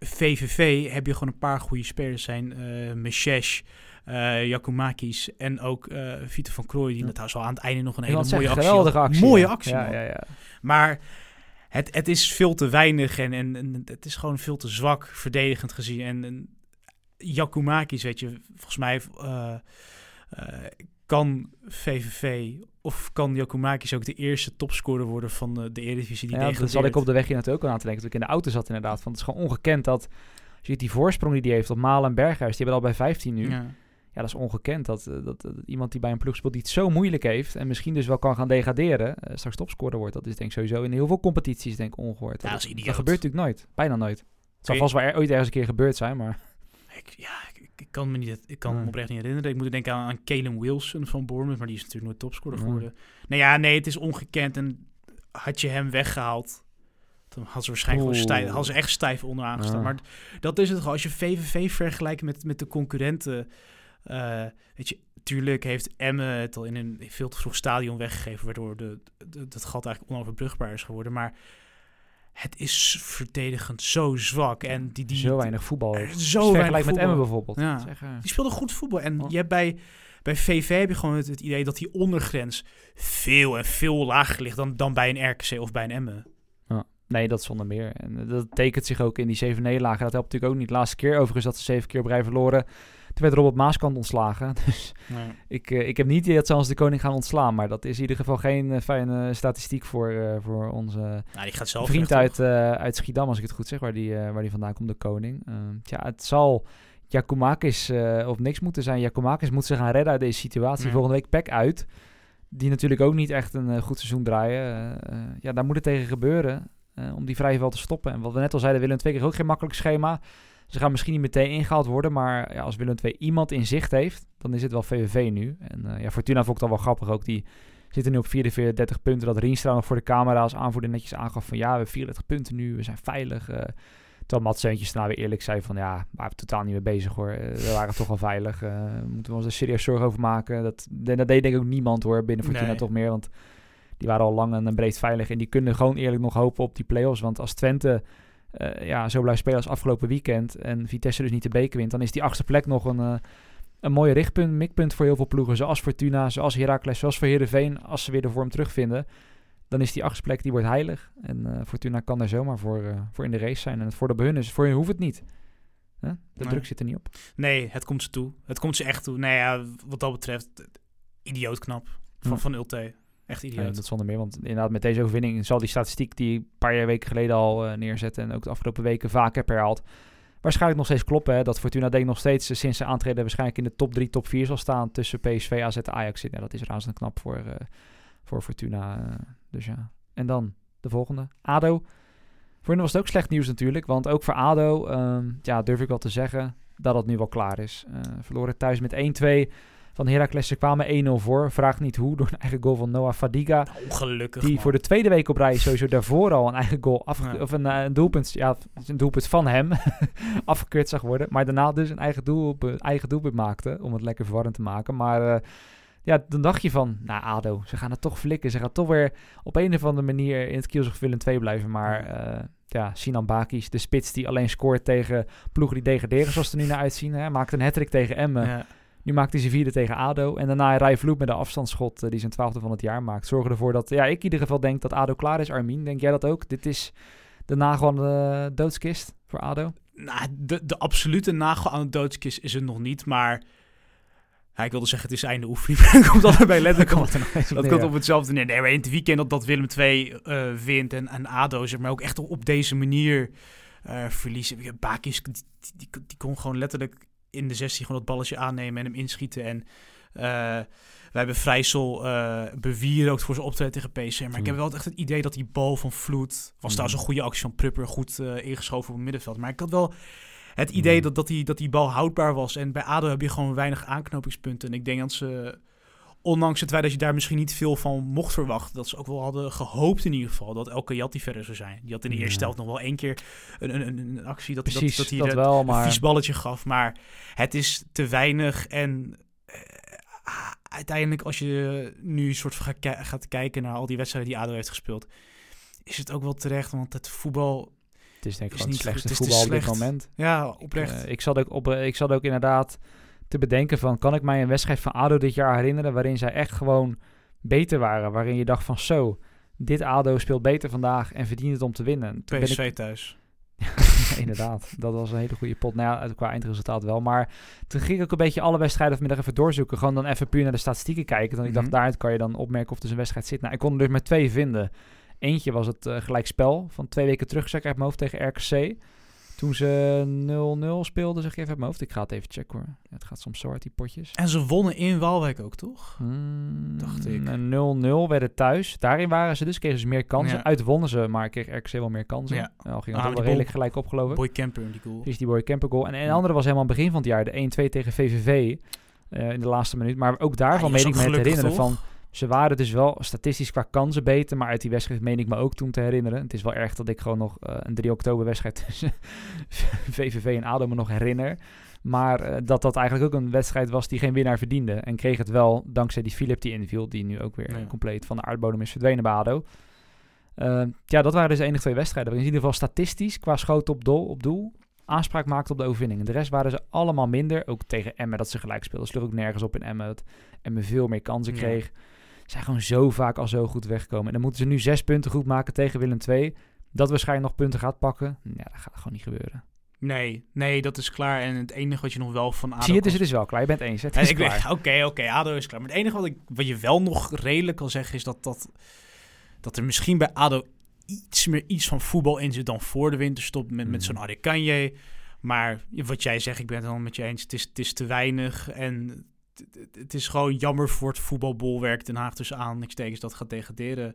VVV heb je gewoon een paar goede spelers zijn. Meshesh, Giacomakis en ook Vito van Krooij. Die trouwens al aan het einde nog een hele mooie actie. Geweldige actie. Mooie actie, ja, man. ja. Maar het is veel te weinig en het is gewoon veel te zwak verdedigend gezien. En Giacomakis, weet je, volgens mij kan VVV of kan Giacomakis ook de eerste topscorer worden van de Eredivisie die degradeert. Dat zat ik op de weg hier naartoe ook aan te denken. Toen ik in de auto zat inderdaad. Want het is gewoon ongekend dat, als je die voorsprong die heeft op Malen en Berghuis, die hebben al bij 15 nu. Ja, dat is ongekend dat iemand die bij een ploeg speelt die het zo moeilijk heeft en misschien dus wel kan gaan degraderen, straks topscorer wordt. Dat is denk ik sowieso in heel veel competities denk ik ongehoord. Ja, dat gebeurt natuurlijk nooit. Bijna nooit. Het zal vast wel ooit ergens een keer gebeurd zijn, maar... Ik kan me oprecht niet herinneren. Ik moet denken aan Caleb Wilson van Bournemouth, maar die is natuurlijk nooit topscorer geworden. Nee, het is ongekend. En had je hem weggehaald, dan had ze waarschijnlijk gewoon echt stijf onderaan gestaan. Maar dat is het gewoon. Als je VVV vergelijkt met de concurrenten, weet je, tuurlijk heeft Emmen het al in een veel te vroeg stadion weggegeven, waardoor dat gat eigenlijk onoverbrugbaar is geworden. Maar het is verdedigend zo zwak. En die zo weinig voetbal. Zo weinig met Emmen bijvoorbeeld. Ja. Die speelde goed voetbal. En je hebt bij VV heb je gewoon het idee dat die ondergrens veel lager ligt dan bij een RKC of bij een Emmen. Ja. Nee, dat zonder meer. En dat tekent zich ook in die 7 nederlagen. Dat helpt natuurlijk ook niet. De laatste keer overigens dat ze 7 keer op rij verloren. Toen werd Robert Maaskant ontslagen. Dus ik heb niet dat ze ons de koning gaan ontslaan. Maar dat is in ieder geval geen fijne statistiek voor onze die gaat zelf vriend uit Schiedam, als ik het goed zeg, waar die vandaan komt, de koning. Het zal Giacomakis of niks moeten zijn. Giacomakis moet zich gaan redden uit deze situatie. Ja. Volgende week PEC uit. Die natuurlijk ook niet echt een goed seizoen draaien. Daar moet het tegen gebeuren om die vrije val te stoppen. En wat we net al zeiden, Willem II kreeg ook geen makkelijk schema. Ze gaan misschien niet meteen ingehaald worden, maar als Willem II iemand in zicht heeft, dan is het wel VVV nu. En Fortuna vond ik dan wel grappig ook. Die zitten nu op 44 punten. Dat Rienstra nog voor de camera als aanvoerder netjes aangaf van we hebben 34 punten nu, we zijn veilig. Terwijl Mats Seuntjes weer eerlijk zei van waar we totaal niet mee bezig hoor. We waren toch wel veilig. Moeten we ons er serieus zorgen over maken. Dat deed denk ik ook niemand hoor, binnen Fortuna toch meer. Want die waren al lang en breed veilig. En die kunnen gewoon eerlijk nog hopen op die play-offs. Want als Twente zo blijft spelen als afgelopen weekend en Vitesse dus niet de beker wint, dan is die 8e plek nog een mooie richtpunt, mikpunt voor heel veel ploegen. Zoals Fortuna, zoals Heracles, zoals voor Heerenveen. Als ze weer de vorm terugvinden, dan is die 8e plek, die wordt heilig. En Fortuna kan daar zomaar voor in de race zijn. En het voordeel bij hun is, voor hun hoeft het niet. De druk zit er niet op. Nee, het komt ze toe. Het komt ze echt toe. Nou ja, wat dat betreft, idioot knap van Ulte. Echt idioot. Ja, dat zonder meer, want inderdaad met deze overwinning zal die statistiek die een paar weken geleden al neerzetten en ook de afgelopen weken vaak heb herhaald, waarschijnlijk nog steeds kloppen. Hè? Dat Fortuna denk ik nog steeds sinds zijn aantreden waarschijnlijk in de top 3, top 4 zal staan tussen PSV, AZ en Ajax. Ja, dat is razend knap voor Fortuna. Dus ja. En dan de volgende. ADO. Voor hen was het ook slecht nieuws natuurlijk, want ook voor ADO durf ik wel te zeggen dat het nu wel klaar is. Verloren thuis met 1-2 van Heracles. Ze kwamen 1-0 voor. Vraag niet hoe, door een eigen goal van Noah Fadiga. Ongelukkig, die man. Voor de tweede week op rij sowieso daarvoor al een eigen goal of een doelpunt. Ja, een doelpunt van hem afgekeurd zag worden. Maar daarna dus een eigen doelpunt maakte om het lekker verwarrend te maken. Maar dan dacht je van, ADO, ze gaan het toch flikken. Ze gaan toch weer op een of andere manier in het kielzog Willem II blijven. Maar Sinan Bakis, de spits die alleen scoort tegen ploegen die degraderen zoals ze er nu naar uitzien. Hè, maakt een hat-trick tegen Emmen. Ja. Nu maakt hij zijn 4e tegen ADO. En daarna Rai Vloed met een afstandsschot die zijn 12e van het jaar maakt. Zorgen ervoor dat ik in ieder geval denk dat ADO klaar is. Armin, denk jij dat ook? Dit is de nagel aan de doodskist voor ADO? Nou, de absolute nagel aan de doodskist is het nog niet. Maar ik wilde zeggen, het is einde oefening. Dat komt allebei letterlijk dat komt op hetzelfde neer. Nee, maar in het weekend dat Willem II wint en ADO zeg maar ook echt op deze manier verliezen. Bakis, die kon gewoon letterlijk in de 16 gewoon dat balletje aannemen en hem inschieten. En wij hebben Vrijsel bewierookt voor zijn optreden tegen PSV. Maar ik heb wel echt het idee dat die bal van Vloed was trouwens een goede actie van Prupper, goed ingeschoven op het middenveld. Maar ik had wel het idee dat die bal houdbaar was. En bij ADO heb je gewoon weinig aanknopingspunten. En ik denk dat ze, ondanks het feit dat je daar misschien niet veel van mocht verwachten, dat ze ook wel hadden gehoopt in ieder geval dat El Kayati verder zou zijn. Die had in de eerste helft nog wel 1 keer een actie dat hij een vies balletje gaf. Maar het is te weinig. En uiteindelijk als je nu een soort van gaat kijken naar al die wedstrijden die ADO heeft gespeeld, is het ook wel terecht. Want het voetbal Het is denk ik Is gewoon niet het slechtste goed, het is voetbal te op dit slecht. moment. Ja, oprecht. Ik zat ook inderdaad te bedenken van... kan ik mij een wedstrijd van ADO dit jaar herinneren... waarin zij echt gewoon beter waren. Waarin je dacht van zo... dit ADO speelt beter vandaag en verdient het om te winnen. Toen PSV thuis. Inderdaad, dat was een hele goede pot. Nou ja, qua eindresultaat wel. Maar toen ging ik ook een beetje alle wedstrijden vanmiddag even doorzoeken. Gewoon dan even puur naar de statistieken kijken. Dan ik dacht, daaruit kan je dan opmerken of er dus een wedstrijd zit. Nou, ik kon er dus maar 2 vinden. Eentje was het gelijkspel van 2 weken terug, zeg ik uit mijn hoofd, tegen RKC. Toen ze 0-0 speelden, zeg ik even uit mijn hoofd. Ik ga het even checken hoor. Ja, het gaat soms zo hard, die potjes. En ze wonnen in Waalwijk ook, toch? Dacht ik. 0-0 werden thuis. Daarin waren ze dus, kregen ze meer kansen. Ja. Uit wonnen ze, maar kreeg RKC wel meer kansen. Ja. Al ging het wel die redelijk goal- gelijk op, geloof ik. Boy Camper in die goal. Is die Boy Camper goal. En een andere was helemaal aan het begin van het jaar. De 1-2 tegen VVV in de laatste minuut. Maar ook daarvan meen ik me te herinneren van... Ze waren dus wel statistisch qua kansen beter, maar uit die wedstrijd meen ik me ook toen te herinneren. Het is wel erg dat ik gewoon nog een 3 oktober wedstrijd tussen VVV en ADO me nog herinner. Maar dat eigenlijk ook een wedstrijd was die geen winnaar verdiende. En kreeg het wel dankzij die Philip die inviel, die nu ook weer compleet van de aardbodem is verdwenen bij ADO. Dat waren dus de enige 2 wedstrijden. In ieder geval statistisch, qua schoten op doel, aanspraak maakte op de overwinning. De rest waren ze allemaal minder. Ook tegen Emmen dat ze gelijk speelden. Sloeg ook nergens op in Emmen. Dat Emmen veel meer kansen kreeg. Zijn gewoon zo vaak al zo goed weggekomen. En dan moeten ze nu 6 punten goed maken tegen Willem II. Dat waarschijnlijk nog punten gaat pakken. Ja, dat gaat gewoon niet gebeuren. Nee, dat is klaar. En het enige wat je nog wel van ADO... Zie je, dus het is wel klaar. Je bent eens. Het is klaar. Oké, ADO is klaar. Maar het enige wat je wel nog redelijk kan zeggen... is dat er misschien bij ADO iets van voetbal in zit... dan voor de winterstop met zo'n Adekanje. Maar wat jij zegt, ik ben het dan met je eens. Het is te weinig en... Het is gewoon jammer voor het voetbalbolwerk Den Haag tussen aanhalingstekens dat gaat degraderen.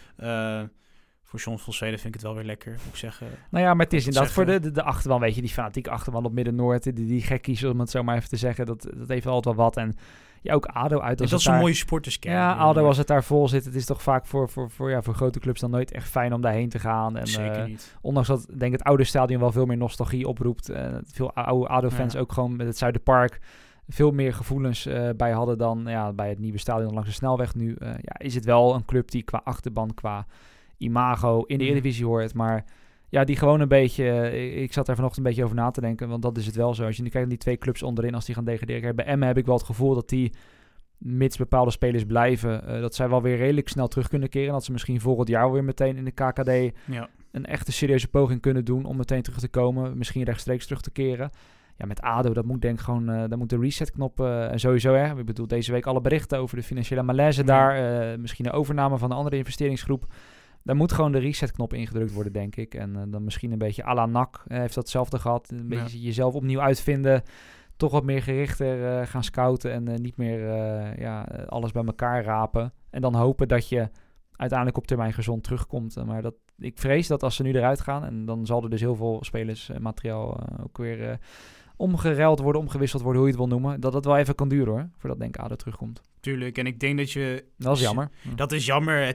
Voor John Volsweden vind ik het wel weer lekker, moet ik zeggen. Nou ja, maar het is inderdaad voor de achterban, weet je, die fanatieke achterban op Midden-Noord, die gekkies, om het zo maar even te zeggen, dat heeft altijd wel wat. En ja, ook ADO uit. Dat is een mooie sporterskern. Ja, ADO als het daar vol zit, het is toch vaak voor grote clubs dan nooit echt fijn om daarheen te gaan. En, zeker niet. Ondanks dat, denk ik, het oude stadion wel veel meer nostalgie oproept. Veel oude ADO-fans ook gewoon met het Zuiderpark veel meer gevoelens bij hadden dan bij het nieuwe stadion langs de snelweg. Nu is het wel een club die qua achterban, qua imago in de Eredivisie hoort. Maar ja, die gewoon een beetje... ik zat daar vanochtend een beetje over na te denken, want dat is het wel zo. Als je nu kijkt naar die 2 clubs onderin, als die gaan degraderen. Bij Emmen heb ik wel het gevoel dat die, mits bepaalde spelers blijven, dat zij wel weer redelijk snel terug kunnen keren. En dat ze misschien volgend jaar weer meteen in de KKD een echte serieuze poging kunnen doen om meteen terug te komen. Misschien rechtstreeks terug te keren. Ja, met ADO, dat moet denk ik gewoon... dan moet de resetknop sowieso... Ik bedoel, deze week alle berichten over de financiële malaise daar. Misschien de overname van een andere investeringsgroep. Daar moet gewoon de resetknop ingedrukt worden, denk ik. En dan misschien een beetje à la NAC heeft dat hetzelfde gehad. Een beetje jezelf opnieuw uitvinden. Toch wat meer gerichter gaan scouten. En niet meer alles bij elkaar rapen. En dan hopen dat je uiteindelijk op termijn gezond terugkomt. Maar ik vrees dat als ze nu eruit gaan... en dan zal er dus heel veel spelersmateriaal ook weer... omgeruild worden, omgewisseld worden, hoe je het wil noemen. Dat het wel even kan duren hoor, voordat denk ik ADO terugkomt. Tuurlijk, en ik denk dat je... Dat is jammer. Dat is jammer.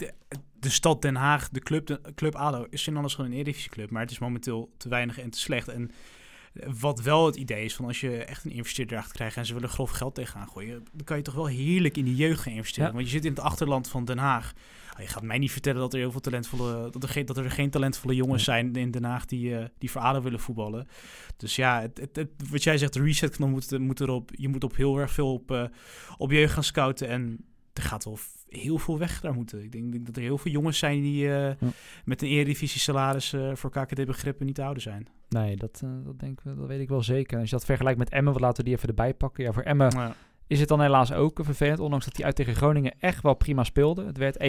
De stad Den Haag, de club ADO, is in alles gewoon een Eredivisieclub, maar het is momenteel te weinig en te slecht. En wat wel het idee is, van als je echt een investeerder achter krijgt en ze willen grof geld tegenaan gooien, dan kan je toch wel heerlijk in die jeugd gaan investeren. Ja. Want je zit in het achterland van Den Haag. Je gaat mij niet vertellen dat er heel veel talentvolle... dat er geen talentvolle jongens zijn in Den Haag die voor ADO willen voetballen. Dus ja, wat jij zegt, de resetknop moet erop. Je moet op heel erg veel op jeugd gaan scouten. En er gaat wel heel veel weg daar moeten. Ik denk dat er heel veel jongens zijn die met een Eredivisie salaris voor KKD-begrippen niet te houden zijn. Nee, dat weet ik wel zeker. Als je dat vergelijkt met Emmen, laten we die even erbij pakken. Ja, voor Emmen... Ja. Is het dan helaas ook vervelend, ondanks dat hij uit tegen Groningen echt wel prima speelde. Het werd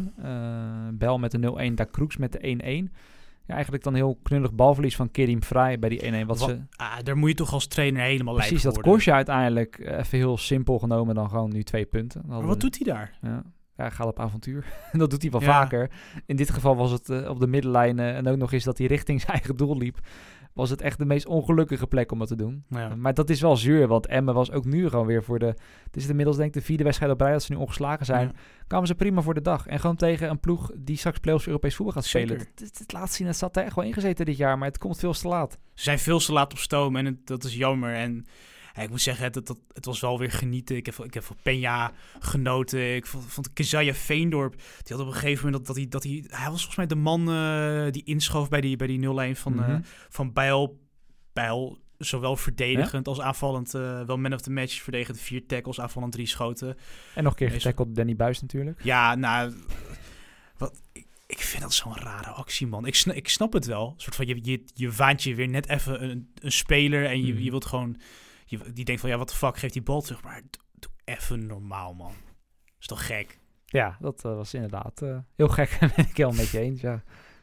1-1. Bel met de 0-1, Da Cruz met de 1-1. Ja, eigenlijk dan heel knullig balverlies van Kerim Vrij bij die 1-1. Daar moet je toch als trainer helemaal lijp worden. Precies, dat kost je uiteindelijk even heel simpel genomen dan gewoon nu 2 punten. Maar wat doet hij daar? Ja, hij gaat op avontuur. Dat doet hij wel vaker. In dit geval was het op de middenlijn en ook nog eens dat hij richting zijn eigen doel liep. Was het echt de meest ongelukkige plek om het te doen. Ja. Maar dat is wel zuur, want Emmen was ook nu gewoon weer voor het is inmiddels denk ik de 4e wedstrijd op rij dat ze nu ongeslagen zijn. Ja. Kwamen ze prima voor de dag. En gewoon tegen een ploeg die straks play-offs Europees voetbal gaat spelen. Het laat zien, het zat er echt wel ingezeten dit jaar, maar het komt veel te laat. Ze zijn veel te laat op stoom en dat is jammer. En ik moet zeggen, het was wel weer genieten. Ik heb van Peña genoten. Ik vond Keziah Veendorp, die had op een gegeven moment dat hij was volgens mij de man die inschoof bij die 0-1 van Bijl. Zowel verdedigend als aanvallend. Wel man of the match, verdedigend 4 tackles, aanvallend 3 schoten. En nog een keer getackled Danny Buis natuurlijk. Ja, nou, ik vind dat zo'n rare actie, man. Ik snap het wel. Een soort van, je waant je weer net even een speler en je wilt gewoon... Die denkt van, ja, wat de fuck, geeft die bal terug. Maar doe even normaal, man. Is toch gek? Ja, dat was inderdaad heel gek. Ben ik heel met je eens, ja.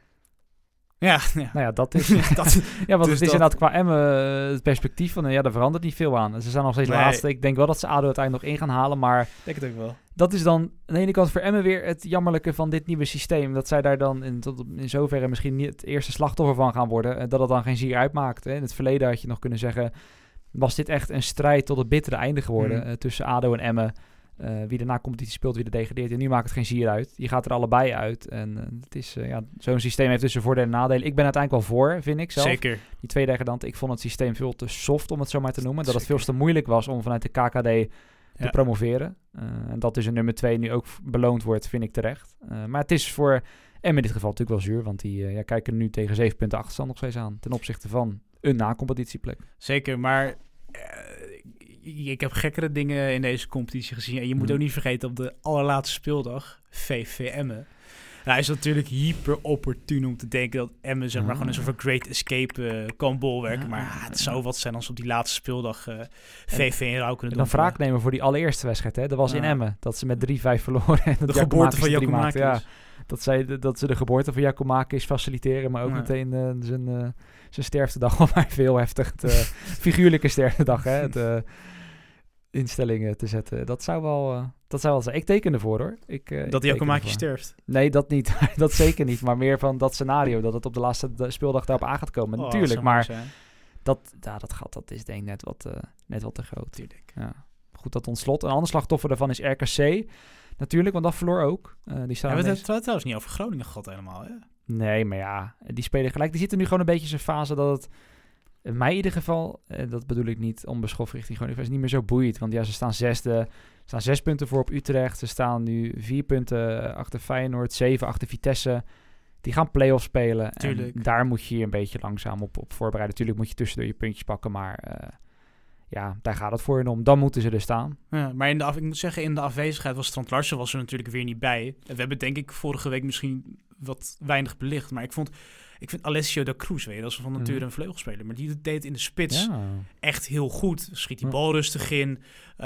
Ja. Nou ja, dat is... want dus het is inderdaad qua Emmen het perspectief van... daar verandert niet veel aan. Ze zijn nog steeds laatste. Ik denk wel dat ze ADO uiteindelijk nog in gaan halen, maar... Denk het ook wel. Dat is dan aan de ene kant voor Emmen weer het jammerlijke van dit nieuwe systeem. Dat zij daar dan in zoverre misschien niet het eerste slachtoffer van gaan worden. Dat het dan geen zier uitmaakt. Hè. In het verleden had je nog kunnen zeggen... Was dit echt een strijd tot het bittere einde geworden tussen ADO en Emmen. Wie de na-competitie speelt, wie de degradeert. En nu maakt het geen zier uit. Je gaat er allebei uit. En het is, zo'n systeem heeft dus zijn voordelen en nadelen. Ik ben uiteindelijk wel voor, vind ik zelf. Zeker. Die 2 degradanten. Ik vond het systeem veel te soft, om het zo maar te noemen. Dat het Zeker. veel te moeilijk was om vanuit de KKD te promoveren. En dat dus een nummer 2 nu ook beloond wordt, vind ik terecht. Maar het is voor Emmen in dit geval natuurlijk wel zuur. Want die kijken nu tegen 7 punten achterstand nog steeds aan. Ten opzichte van een na-competitieplek. Zeker, maar... ik heb gekkere dingen in deze competitie gezien. En je moet ook niet vergeten, op de allerlaatste speeldag, VV Emmen. Nou, is het natuurlijk hyper opportun om te denken dat Emmen zeg maar gewoon een soort van great escape kan bolwerken. Maar het zou wat zijn als op die laatste speeldag VV in rouw kunnen doen. Dan wraak nemen voor die allereerste wedstrijd. Hè? Dat was in Emmen. Dat ze met 3-5 verloren. En dat de geboorte van Giacomakis. Ja, dat ze de geboorte van Giacomakis faciliteren. Maar ook meteen zijn sterftedag. Om maar veel heftig. Figuurlijke sterftedag. Hè? Instellingen te zetten. Dat zou wel zijn. Ik teken ervoor, hoor. Dat Giacomakis sterft? Nee, dat niet. Dat zeker niet. Maar meer van dat scenario. Dat het op de laatste speeldag daarop aan gaat komen. Natuurlijk, maar dat gat is denk ik net wat te groot. Tuurlijk. Ja. Goed, dat ontslot. Een ander slachtoffer daarvan is RKC. Natuurlijk, want dat verloor ook. Die staan we hebben het trouwens niet over Groningen gehad helemaal, hè? Nee, maar ja, die spelen gelijk. Die zitten nu gewoon een beetje in zijn fase dat het... In mij in ieder geval, dat bedoel ik niet onbeschoft richting Groningen, is niet meer zo boeiend. Want ja, ze staan 6e, 6 punten voor op Utrecht. Ze staan nu 4 punten achter Feyenoord, 7 achter Vitesse. Die gaan play-offs spelen. Tuurlijk. En daar moet je een beetje langzaam op voorbereiden. Tuurlijk moet je tussendoor je puntjes pakken, maar daar gaat het voor hun om. Dan moeten ze er staan. Ja, maar ik moet zeggen, in de afwezigheid was Strand Larsen was er natuurlijk weer niet bij. We hebben denk ik vorige week misschien wat weinig belicht, maar ik vind Alessio da Cruz weer, dat is van nature een vleugelspeler, maar die deed het in de spits echt heel goed. Schiet die bal rustig in.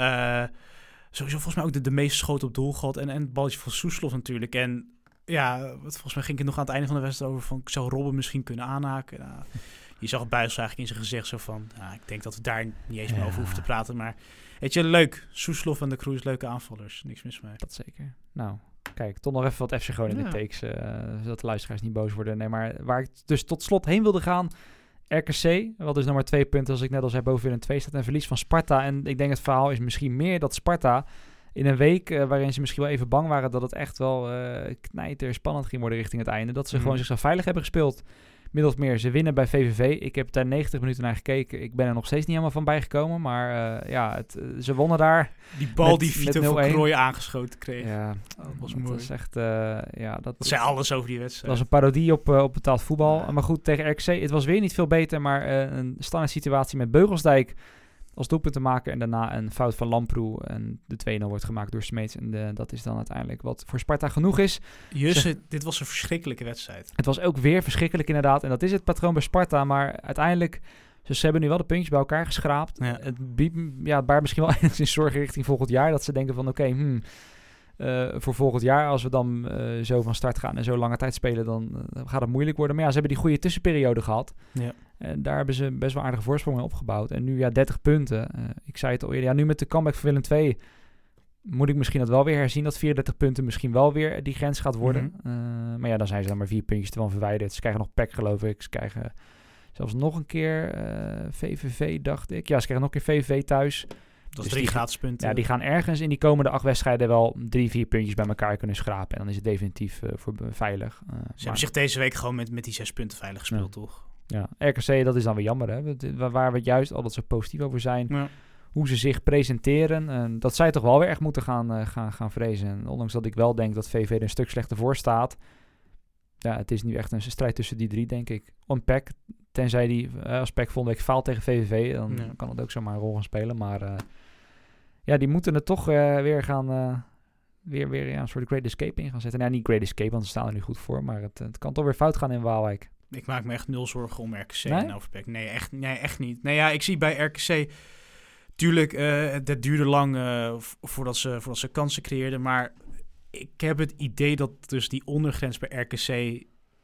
Sowieso volgens mij ook de meeste schoten op doel gehad en het balletje van Soeslof natuurlijk. En ja, volgens mij ging ik het nog aan het einde van de wedstrijd over van, ik zou Robben misschien kunnen aanhaken. Je zag Buijs eigenlijk in zijn gezicht zo van, ik denk dat we daar niet eens meer over hoeven te praten, maar weet je, leuk. Soeslof en de Cruz, leuke aanvallers. Niks mis mee. Dat zeker. Nou, kijk, toch nog even wat FC Groningen in de takes, zodat de luisteraars niet boos worden. Nee, maar waar ik dus tot slot heen wilde gaan, RKC, wat dus nog maar 2 punten, als ik net al zei, boven Willem 2 staat, en verlies van Sparta. En ik denk het verhaal is misschien meer dat Sparta in een week waarin ze misschien wel even bang waren dat het echt wel knijter spannend ging worden richting het einde, dat ze gewoon zichzelf veilig hebben gespeeld. Min of meer, ze winnen bij VVV. Ik heb daar 90 minuten naar gekeken. Ik ben er nog steeds niet helemaal van bijgekomen. Maar ze wonnen daar. Die bal die Vito van Krooij aangeschoten kreeg. Ja, dat was mooi. Dat is echt... dat zei alles over die wedstrijd. Dat was een parodie op betaald voetbal. Ja. Maar goed, tegen RKC, het was weer niet veel beter. Maar een standaard situatie met Beugelsdijk als doelpunt te maken. En daarna een fout van Lamproe. En de 2-0 wordt gemaakt door Smeets. En dat is dan uiteindelijk wat voor Sparta genoeg is. Dit was een verschrikkelijke wedstrijd. Het was ook weer verschrikkelijk inderdaad. En dat is het patroon bij Sparta. Maar uiteindelijk, ze hebben nu wel de puntjes bij elkaar geschraapt. Ja. Het baart misschien wel enigszins zorgen richting volgend jaar. Dat ze denken van oké, voor volgend jaar, als we dan zo van start gaan en zo lange tijd spelen, dan gaat het moeilijk worden. Maar ja, ze hebben die goede tussenperiode gehad. Ja. En daar hebben ze best wel aardige voorsprongen opgebouwd. En nu 30 punten. Ik zei het al eerder, nu met de comeback van Willem II moet ik misschien dat wel weer herzien, dat 34 punten misschien wel weer die grens gaat worden. Maar ja, dan zijn ze dan maar 4 puntjes ervan verwijderd. Ze krijgen nog PEC, geloof ik. Ze krijgen zelfs nog een keer VVV, dacht ik. Ja, ze krijgen nog een keer VVV thuis. Dat is 3 gratis punten. Ja, die gaan ergens in die komende 8 wedstrijden wel 3-4 puntjes bij elkaar kunnen schrapen. En dan is het definitief veilig. Ze hebben zich deze week gewoon met die 6 punten veilig gespeeld, toch? Ja, RKC, dat is dan weer jammer, hè? Waar we het juist altijd zo positief over zijn. Ja. hoe ze zich presenteren. Dat zij toch wel weer echt moeten gaan vrezen. En ondanks dat ik wel denk dat VVV er een stuk slechter voor staat. Ja, het is nu echt een strijd tussen die 3, denk ik. Om PEC, tenzij die als PEC volgende week faalt tegen VVV, dan kan het ook zomaar een rol gaan spelen. Maar die moeten het toch weer gaan... Weer een soort Great Escape in gaan zetten. Nou, niet Great Escape, want ze staan er nu goed voor. Maar het kan toch weer fout gaan in Waalwijk. Ik maak me echt 0 zorgen om RKC en Overbeek. Nee, echt niet. Nee, ja, ik zie bij RKC... Tuurlijk, het duurde lang voordat ze kansen creëerden. Maar ik heb het idee dat dus die ondergrens bij RKC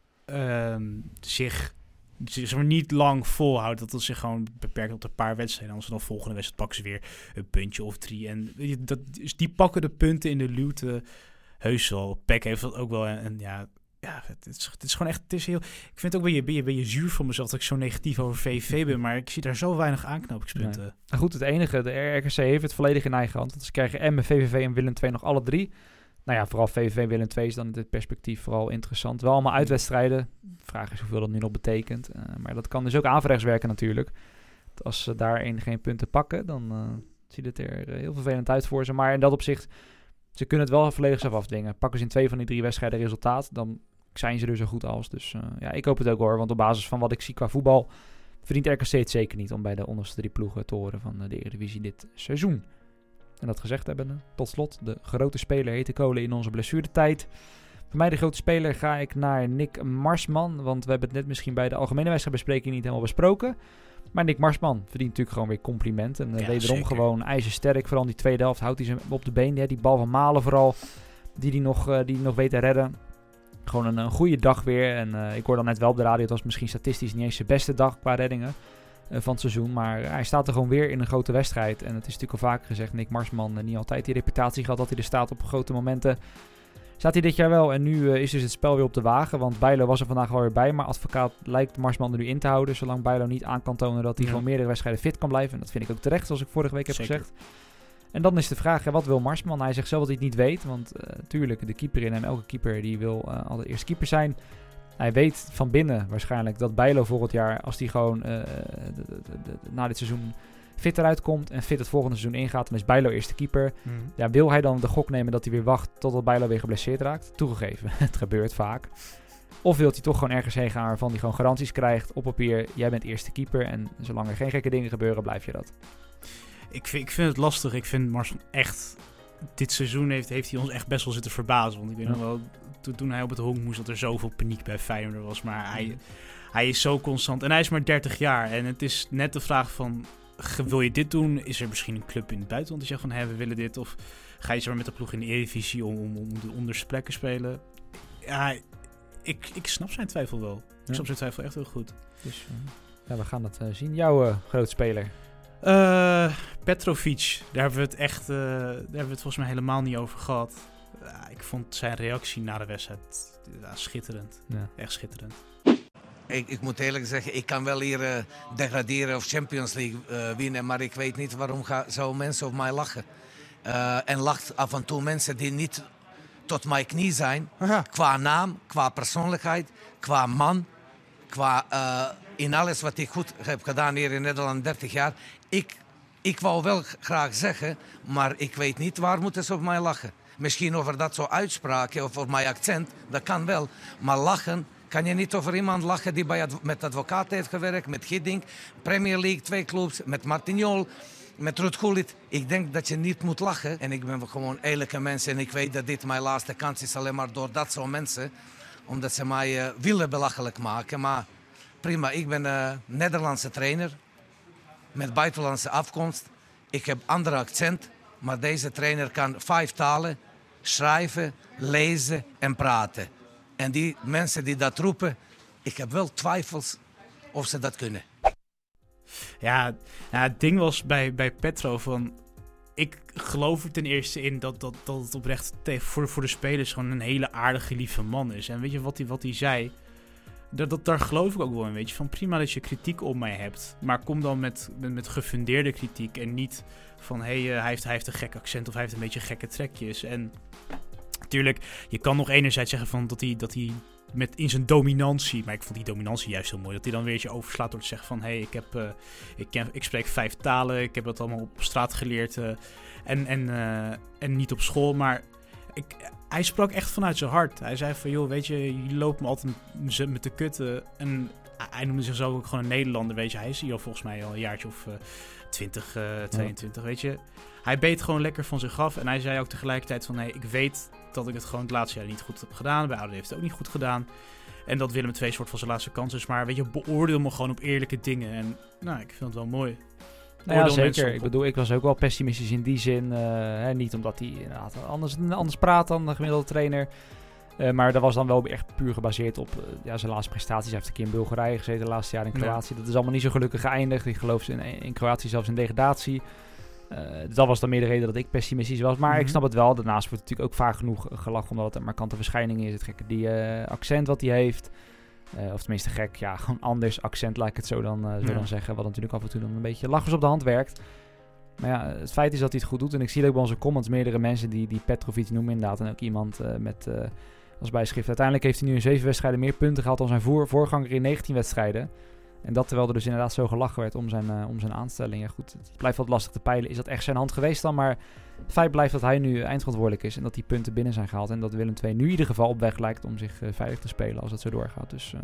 zich niet lang volhoudt. Dat het zich gewoon beperkt tot een paar wedstrijden. Als ze dan volgende wedstrijd pakken ze weer een puntje of 3. En die pakken de punten in de luwte heus wel. PEC heeft dat ook wel. En het is gewoon echt... Het is heel, ik vind het ook ben je zuur voor mezelf dat ik zo negatief over VVV ben. Maar ik zie daar zo weinig aanknopingspunten. Nee. Nou goed, het enige, de RKC heeft het volledig in eigen hand. Want ze krijgen Emmen, VVV en Willem II nog alle 3. Nou ja, vooral VVV en Willem II is dan in dit perspectief vooral interessant. Wel allemaal uitwedstrijden. De vraag is hoeveel dat nu nog betekent. Maar dat kan dus ook averechts werken natuurlijk. Als ze daarin geen punten pakken, dan ziet het er heel vervelend uit voor ze. Maar in dat opzicht, ze kunnen het wel volledig zelf afdwingen. Pakken ze in 2 van die 3 wedstrijden resultaat, dan zijn ze er zo goed als. Dus ik hoop het ook hoor. Want op basis van wat ik zie qua voetbal, verdient RKC het zeker niet om bij de onderste 3 ploegen te horen van de Eredivisie dit seizoen. En dat gezegd hebben, tot slot, de grote speler Hete Kolen in onze blessuretijd. Voor mij de grote speler ga ik naar Nick Marsman. Want we hebben het net misschien bij de algemene wedstrijdbespreking niet helemaal besproken. Maar Nick Marsman verdient natuurlijk gewoon weer compliment. En wederom zeker. Gewoon ijzersterk. Vooral in die tweede helft houdt hij ze op de been. Ja, die bal van Malen vooral, die nog weet te redden. Gewoon een goede dag weer. En ik hoor dan net wel op de radio, het was misschien statistisch niet eens zijn beste dag qua reddingen van het seizoen. Maar hij staat er gewoon weer in een grote wedstrijd. En het is natuurlijk al vaker gezegd, Nick Marsman niet altijd die reputatie gehad dat hij er staat op grote momenten. Staat hij dit jaar wel. En nu is dus het spel weer op de wagen. Want Bijlo was er vandaag wel weer bij. Maar advocaat lijkt Marsman er nu in te houden. Zolang Bijlo niet aan kan tonen dat hij gewoon meerdere wedstrijden fit kan blijven. En dat vind ik ook terecht, zoals ik vorige week heb gezegd. En dan is de vraag, wat wil Marsman? Hij zegt zelf dat hij het niet weet. Want natuurlijk, de keeper in hem, elke keeper die wil altijd eerst keeper zijn. Hij weet van binnen waarschijnlijk dat Bijlo volgend jaar, als hij gewoon na dit seizoen fit eruit komt en fit het volgende seizoen ingaat, dan is Bijlo eerste keeper. Ja, wil hij dan de gok nemen dat hij weer wacht totdat Bijlo weer geblesseerd raakt? Toegegeven, het gebeurt vaak. Of wil hij toch gewoon ergens heen gaan waarvan hij gewoon garanties krijgt op papier, jij bent eerste keeper en zolang er geen gekke dingen gebeuren, blijf je dat. Ik vind het lastig. Ik vind Marsman echt... Dit seizoen heeft hij ons echt best wel zitten verbazen. Want ik weet nog wel, toen hij op het honk moest, dat er zoveel paniek bij Feyenoord was. Maar hij is zo constant. En hij is maar 30 jaar. En het is net de vraag van, wil je dit doen? Is er misschien een club in het buitenland die zegt van, we willen dit? Of ga je zomaar met de ploeg in de Eredivisie om de onderste plekken spelen? Ja, ik snap zijn twijfel wel. Ik snap zijn twijfel echt heel goed. Dus we gaan dat zien. Jouw grote speler? Petrovic, daar hebben we het volgens mij helemaal niet over gehad. Ik vond zijn reactie na de wedstrijd schitterend. Ja. Echt schitterend. Ik moet eerlijk zeggen, ik kan wel hier degraderen of Champions League winnen, maar ik weet niet waarom zouden mensen op mij lachen. En lacht af en toe mensen die niet tot mijn knie zijn. Aha. Qua naam, qua persoonlijkheid, qua man, qua in alles wat ik goed heb gedaan hier in Nederland 30 jaar. Ik wou wel graag zeggen, maar ik weet niet waar moeten ze op mij lachen. Misschien over dat soort uitspraken of over mijn accent, dat kan wel. Maar lachen, kan je niet over iemand lachen die met advocaat heeft gewerkt, met Giddink, Premier League, 2 clubs, met Martignol, met Ruud Gullit. Ik denk dat je niet moet lachen. En ik ben gewoon eerlijke mensen en ik weet dat dit mijn laatste kans is alleen maar door dat soort mensen. Omdat ze mij willen belachelijk maken. Maar prima, ik ben een Nederlandse trainer met buitenlandse afkomst. Ik heb andere accent, maar deze trainer kan 5 talen, schrijven, lezen en praten. En die mensen die dat roepen, ik heb wel twijfels of ze dat kunnen. Ja, het ding was bij Petro van, ik geloof er ten eerste in dat het oprecht voor de spelers gewoon een hele aardige, lieve man is. En weet je wat hij zei? Daar geloof ik ook wel in, weet je. Van prima dat je kritiek op mij hebt. Maar kom dan met gefundeerde kritiek. En niet van, hij heeft een gek accent of hij heeft een beetje gekke trekjes. En natuurlijk, je kan nog enerzijds zeggen van dat hij in zijn dominantie. Maar ik vond die dominantie juist heel mooi. Dat hij dan weer overslaat door te zeggen van... Hey, ik spreek 5 talen. Ik heb dat allemaal op straat geleerd. En niet op school. Maar hij sprak echt vanuit zijn hart. Hij zei van... Joh, weet je, jullie lopen me altijd met de kutten. En hij noemde zichzelf ook gewoon een Nederlander. Weet je, hij is hier al volgens mij al een jaartje of 20, 22, weet je. Hij beet gewoon lekker van zich af. En hij zei ook tegelijkertijd van... ik weet dat ik het gewoon het laatste jaar niet goed heb gedaan. Bij Oude heeft het ook niet goed gedaan. En dat Willem II soort van zijn laatste kans is. Maar weet je, beoordeel me gewoon op eerlijke dingen. En ik vind het wel mooi. Ja, zeker. Ik bedoel, ik was ook wel pessimistisch in die zin. Niet omdat hij inderdaad anders praat dan de gemiddelde trainer. Maar dat was dan wel echt puur gebaseerd op zijn laatste prestaties. Hij heeft een keer in Bulgarije gezeten, de laatste jaar in Kroatië. Dat is allemaal niet zo gelukkig geëindigd. Ik geloof in Kroatië zelfs in degradatie. Dat was dan meer de reden dat ik pessimistisch was. Maar ik snap het wel. Daarnaast wordt natuurlijk ook vaak genoeg gelachen omdat het een markante verschijning is. Het gekke die accent wat hij heeft. Of tenminste gek, gewoon anders accent, laat ik het zo dan zeggen. Wat natuurlijk af en toe dan een beetje lachers op de hand werkt. Maar ja, het feit is dat hij het goed doet. En ik zie ook bij onze comments meerdere mensen die Petrovic noemen inderdaad. En ook iemand met als bijschrift. Uiteindelijk heeft hij nu in 7 wedstrijden meer punten gehad dan zijn voorganger in 19 wedstrijden. En dat terwijl er dus inderdaad zo gelachen werd om zijn aanstelling. Ja goed, het blijft wat lastig te peilen. Is dat echt zijn hand geweest dan? Maar het feit blijft dat hij nu eindverantwoordelijk is. En dat die punten binnen zijn gehaald. En dat Willem II nu in ieder geval op weg lijkt om zich veilig te spelen als dat zo doorgaat. Dus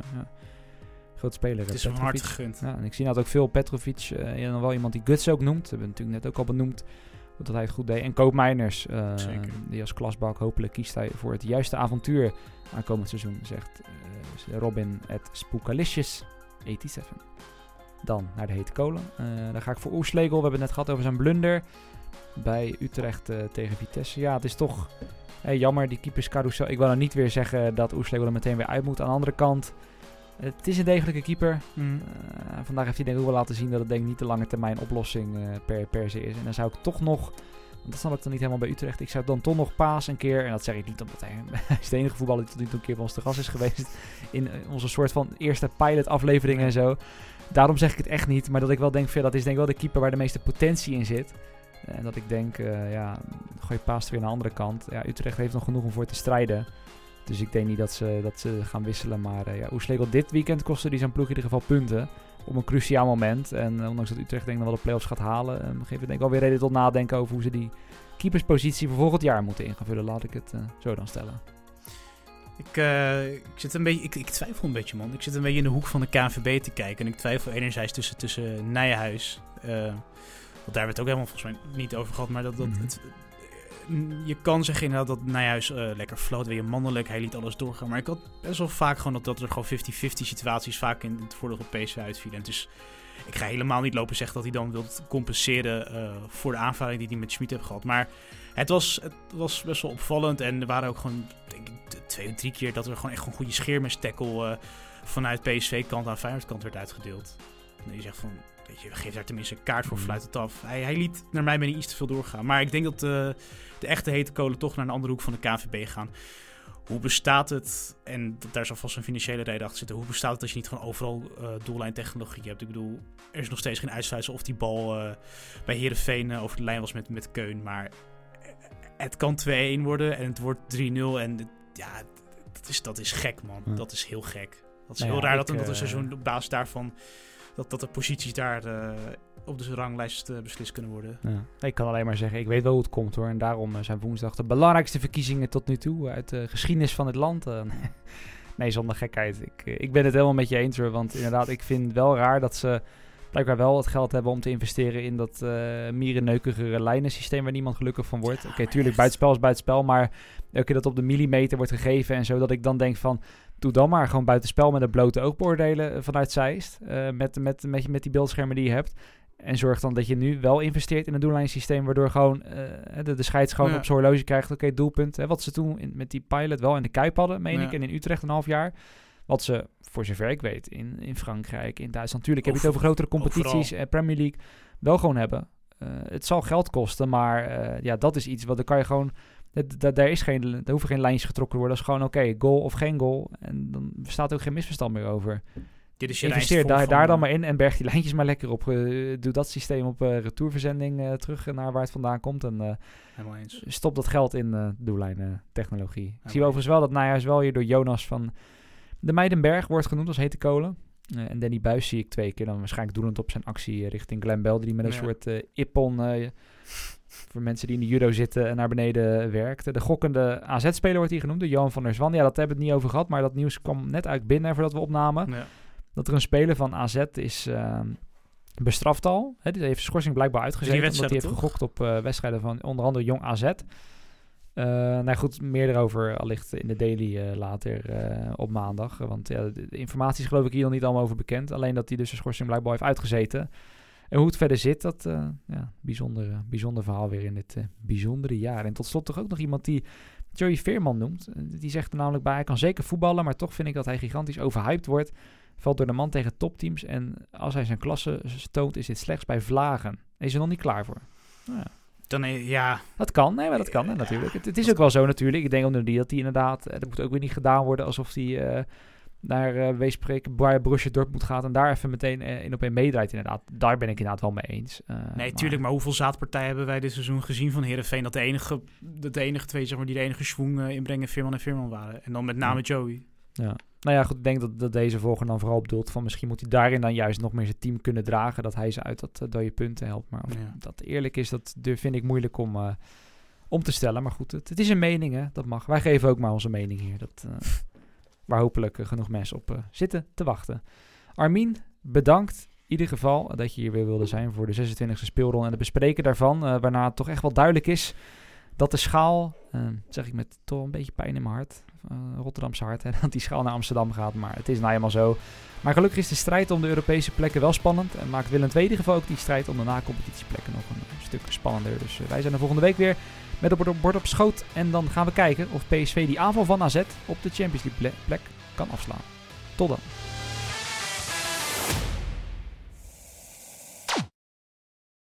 groot speler. Het is hem hard gegund. Ja, en ik zie nou ook veel Petrovic. En dan wel iemand die Guts ook noemt. Dat hebben we natuurlijk net ook al benoemd. Dat hij het goed deed. En Koopmeiners, die als klasbak hopelijk kiest hij voor het juiste avontuur aankomend seizoen. Zegt Robin at Spookalicious87. Dan naar de hete kolen. Dan ga ik voor Oerslegel. We hebben het net gehad over zijn blunder bij Utrecht tegen Vitesse. Ja, het is toch jammer, die keeperscarousel. Ik wil nou niet weer zeggen dat Oerslegel er meteen weer uit moet. Aan de andere kant, het is een degelijke keeper. Vandaag heeft hij denk ik wel laten zien dat het denk ik niet de lange termijn oplossing per se is. En dan zou ik toch nog, want dat snap ik dan niet helemaal bij Utrecht, ik zou dan toch nog Paas een keer, en dat zeg ik niet omdat hij is de enige voetballer die tot nu toe een keer bij ons te gast is geweest in onze soort van eerste pilot aflevering en zo. Daarom zeg ik het echt niet, maar dat ik wel denk, dat is denk ik wel de keeper waar de meeste potentie in zit. En dat ik denk, gooi Paas er weer naar de andere kant. Ja, Utrecht heeft nog genoeg om voor te strijden. Dus ik denk niet dat ze gaan wisselen. Maar Oerslegel dit weekend kostte die zijn ploeg in ieder geval punten. Op een cruciaal moment. En ondanks dat Utrecht denk ik nog wel de play-offs gaat halen, geeft het denk ik wel weer reden tot nadenken over hoe ze die keeperspositie voor volgend jaar moeten invullen. Laat ik het zo dan stellen. Ik zit een beetje, ik twijfel een beetje, man. Ik zit een beetje in de hoek van de KNVB te kijken. En ik twijfel enerzijds tussen Nijhuis. Want daar werd het ook helemaal volgens mij niet over gehad. Maar je kan zeggen inderdaad dat Nijhuis lekker floot, weer mannelijk, hij liet alles doorgaan. Maar ik had best wel vaak gewoon dat er gewoon 50-50 situaties vaak in het voordeel van PSV uitvielen. En dus ik ga helemaal niet lopen zeggen dat hij dan wil compenseren voor de aanvaring die hij met Schmid heeft gehad. Maar het was best wel opvallend en er waren ook gewoon, denk ik, 2 of 3 keer dat er gewoon echt een goede scheermes-tackle vanuit PSV-kant aan Feyenoord-kant werd uitgedeeld. En je zegt van, weet je, geef daar tenminste een kaart voor, fluit het af. Hij liet naar mij niet iets te veel doorgaan. Maar ik denk dat de echte hete kolen toch naar een andere hoek van de KNVB gaan. Hoe bestaat het, en daar zal vast een financiële reden achter zitten, hoe bestaat het als je niet gewoon overal doellijntechnologie hebt? Ik bedoel, er is nog steeds geen uitsluitsel of die bal bij Heerenveen over de lijn was met Keun. Maar het kan 2-1 worden en het wordt 3-0 en dat is gek, man. Ja. Dat is heel gek. Dat is heel raar dat een seizoen op basis daarvan dat de posities daar op de ranglijst beslist kunnen worden. Ja. Ik kan alleen maar zeggen, ik weet wel hoe het komt hoor. En daarom zijn woensdag de belangrijkste verkiezingen tot nu toe uit de geschiedenis van het land. Nee, zonder gekheid. Ik ben het helemaal met je eens hoor. Want inderdaad, ik vind wel raar dat ze blijkbaar wel het geld hebben om te investeren in dat mierenneukige lijnensysteem waar niemand gelukkig van wordt. Oké, tuurlijk, buitenspel is buitenspel, maar elke keer dat op de millimeter wordt gegeven en zo, dat ik dan denk van, doe dan maar gewoon buitenspel met een blote oog beoordelen vanuit Zeist, met die beeldschermen die je hebt. En zorg dan dat je nu wel investeert in een doellijnsysteem, waardoor gewoon de scheids gewoon op zijn horloge krijgt, oké, doelpunt. Wat ze toen met die pilot wel in de Kuip hadden, meen ik, en in Utrecht een half jaar. Wat ze, voor zover ik weet, in Frankrijk, in Duitsland, natuurlijk heb je het over grotere competities, Premier League, wel gewoon hebben. Het zal geld kosten, maar dat is iets wat dan kan je gewoon, er hoeven geen lijntjes getrokken te worden. Dat is gewoon oké, goal of geen goal. En dan bestaat ook geen misverstand meer over. Investeer daar dan maar in en berg die lijntjes maar lekker op. Doe dat systeem op retourverzending terug naar waar het vandaan komt. En stop dat geld in doellijnen technologie. Ik zie overigens wel dat Nijhuis wel hier door Jonas van De Meidenberg wordt genoemd als hete kolen. En Danny Buis zie ik 2 keer dan waarschijnlijk doelend op zijn actie richting Glenn Bell, die met een soort ippon voor mensen die in de judo zitten en naar beneden werkt. De gokkende AZ-speler wordt hier genoemd, de Johan van der Zwan. Ja, dat hebben we het niet over gehad, maar dat nieuws kwam net uit binnen voordat we opnamen. Ja. Dat er een speler van AZ is bestraft al. Die heeft schorsing blijkbaar uitgezet, omdat hij heeft gegokt op wedstrijden van onder andere Jong AZ. Nou goed, meer erover allicht in de Daily later op maandag. Want de informatie is geloof ik hier nog niet allemaal over bekend. Alleen dat hij dus de schorsing blijkbaar heeft uitgezeten. En hoe het verder zit, dat bijzonder verhaal weer in dit bijzondere jaar. En tot slot toch ook nog iemand die Joey Veerman noemt. Die zegt er namelijk bij, hij kan zeker voetballen, maar toch vind ik dat hij gigantisch overhyped wordt. Valt door de man tegen topteams. En als hij zijn klasse toont, is dit slechts bij vlagen. Hij is er nog niet klaar voor. Nou ja. Dat kan, nee, maar dat kan natuurlijk. Het is ook wel zo natuurlijk. Ik denk ook dat hij inderdaad, dat moet ook weer niet gedaan worden alsof hij naar Borussia Dortmund gaat en daar even meteen in op een meedraait inderdaad. Daar ben ik inderdaad wel mee eens. Tuurlijk, maar hoeveel zaadpartijen hebben wij dit seizoen gezien van Heerenveen dat de enige twee, zeg maar, die de enige schwung inbrengen Veerman en Veerman waren. En dan met name Joey. Ja. Nou ja, goed, ik denk dat deze volger dan vooral bedoelt van misschien moet hij daarin dan juist nog meer zijn team kunnen dragen, dat hij ze uit dat dode punten helpt. Maar of dat eerlijk is, dat vind ik moeilijk om te stellen. Maar goed, het is een mening, hè? Dat mag. Wij geven ook maar onze mening hier. Waar hopelijk genoeg mensen op zitten te wachten. Armin, bedankt in ieder geval dat je hier weer wilde zijn voor de 26e speelronde en het bespreken daarvan. Waarna het toch echt wel duidelijk is dat de schaal, zeg ik met toch een beetje pijn in mijn hart, Rotterdamse hart, dat die schaal naar Amsterdam gaat. Maar het is nou helemaal zo. Maar gelukkig is de strijd om de Europese plekken wel spannend. En maakt Willem II in ieder geval ook die strijd om de na-competitieplekken nog een stuk spannender. Dus wij zijn er volgende week weer met op het bord op schoot. En dan gaan we kijken of PSV die aanval van AZ op de Champions League plek kan afslaan. Tot dan.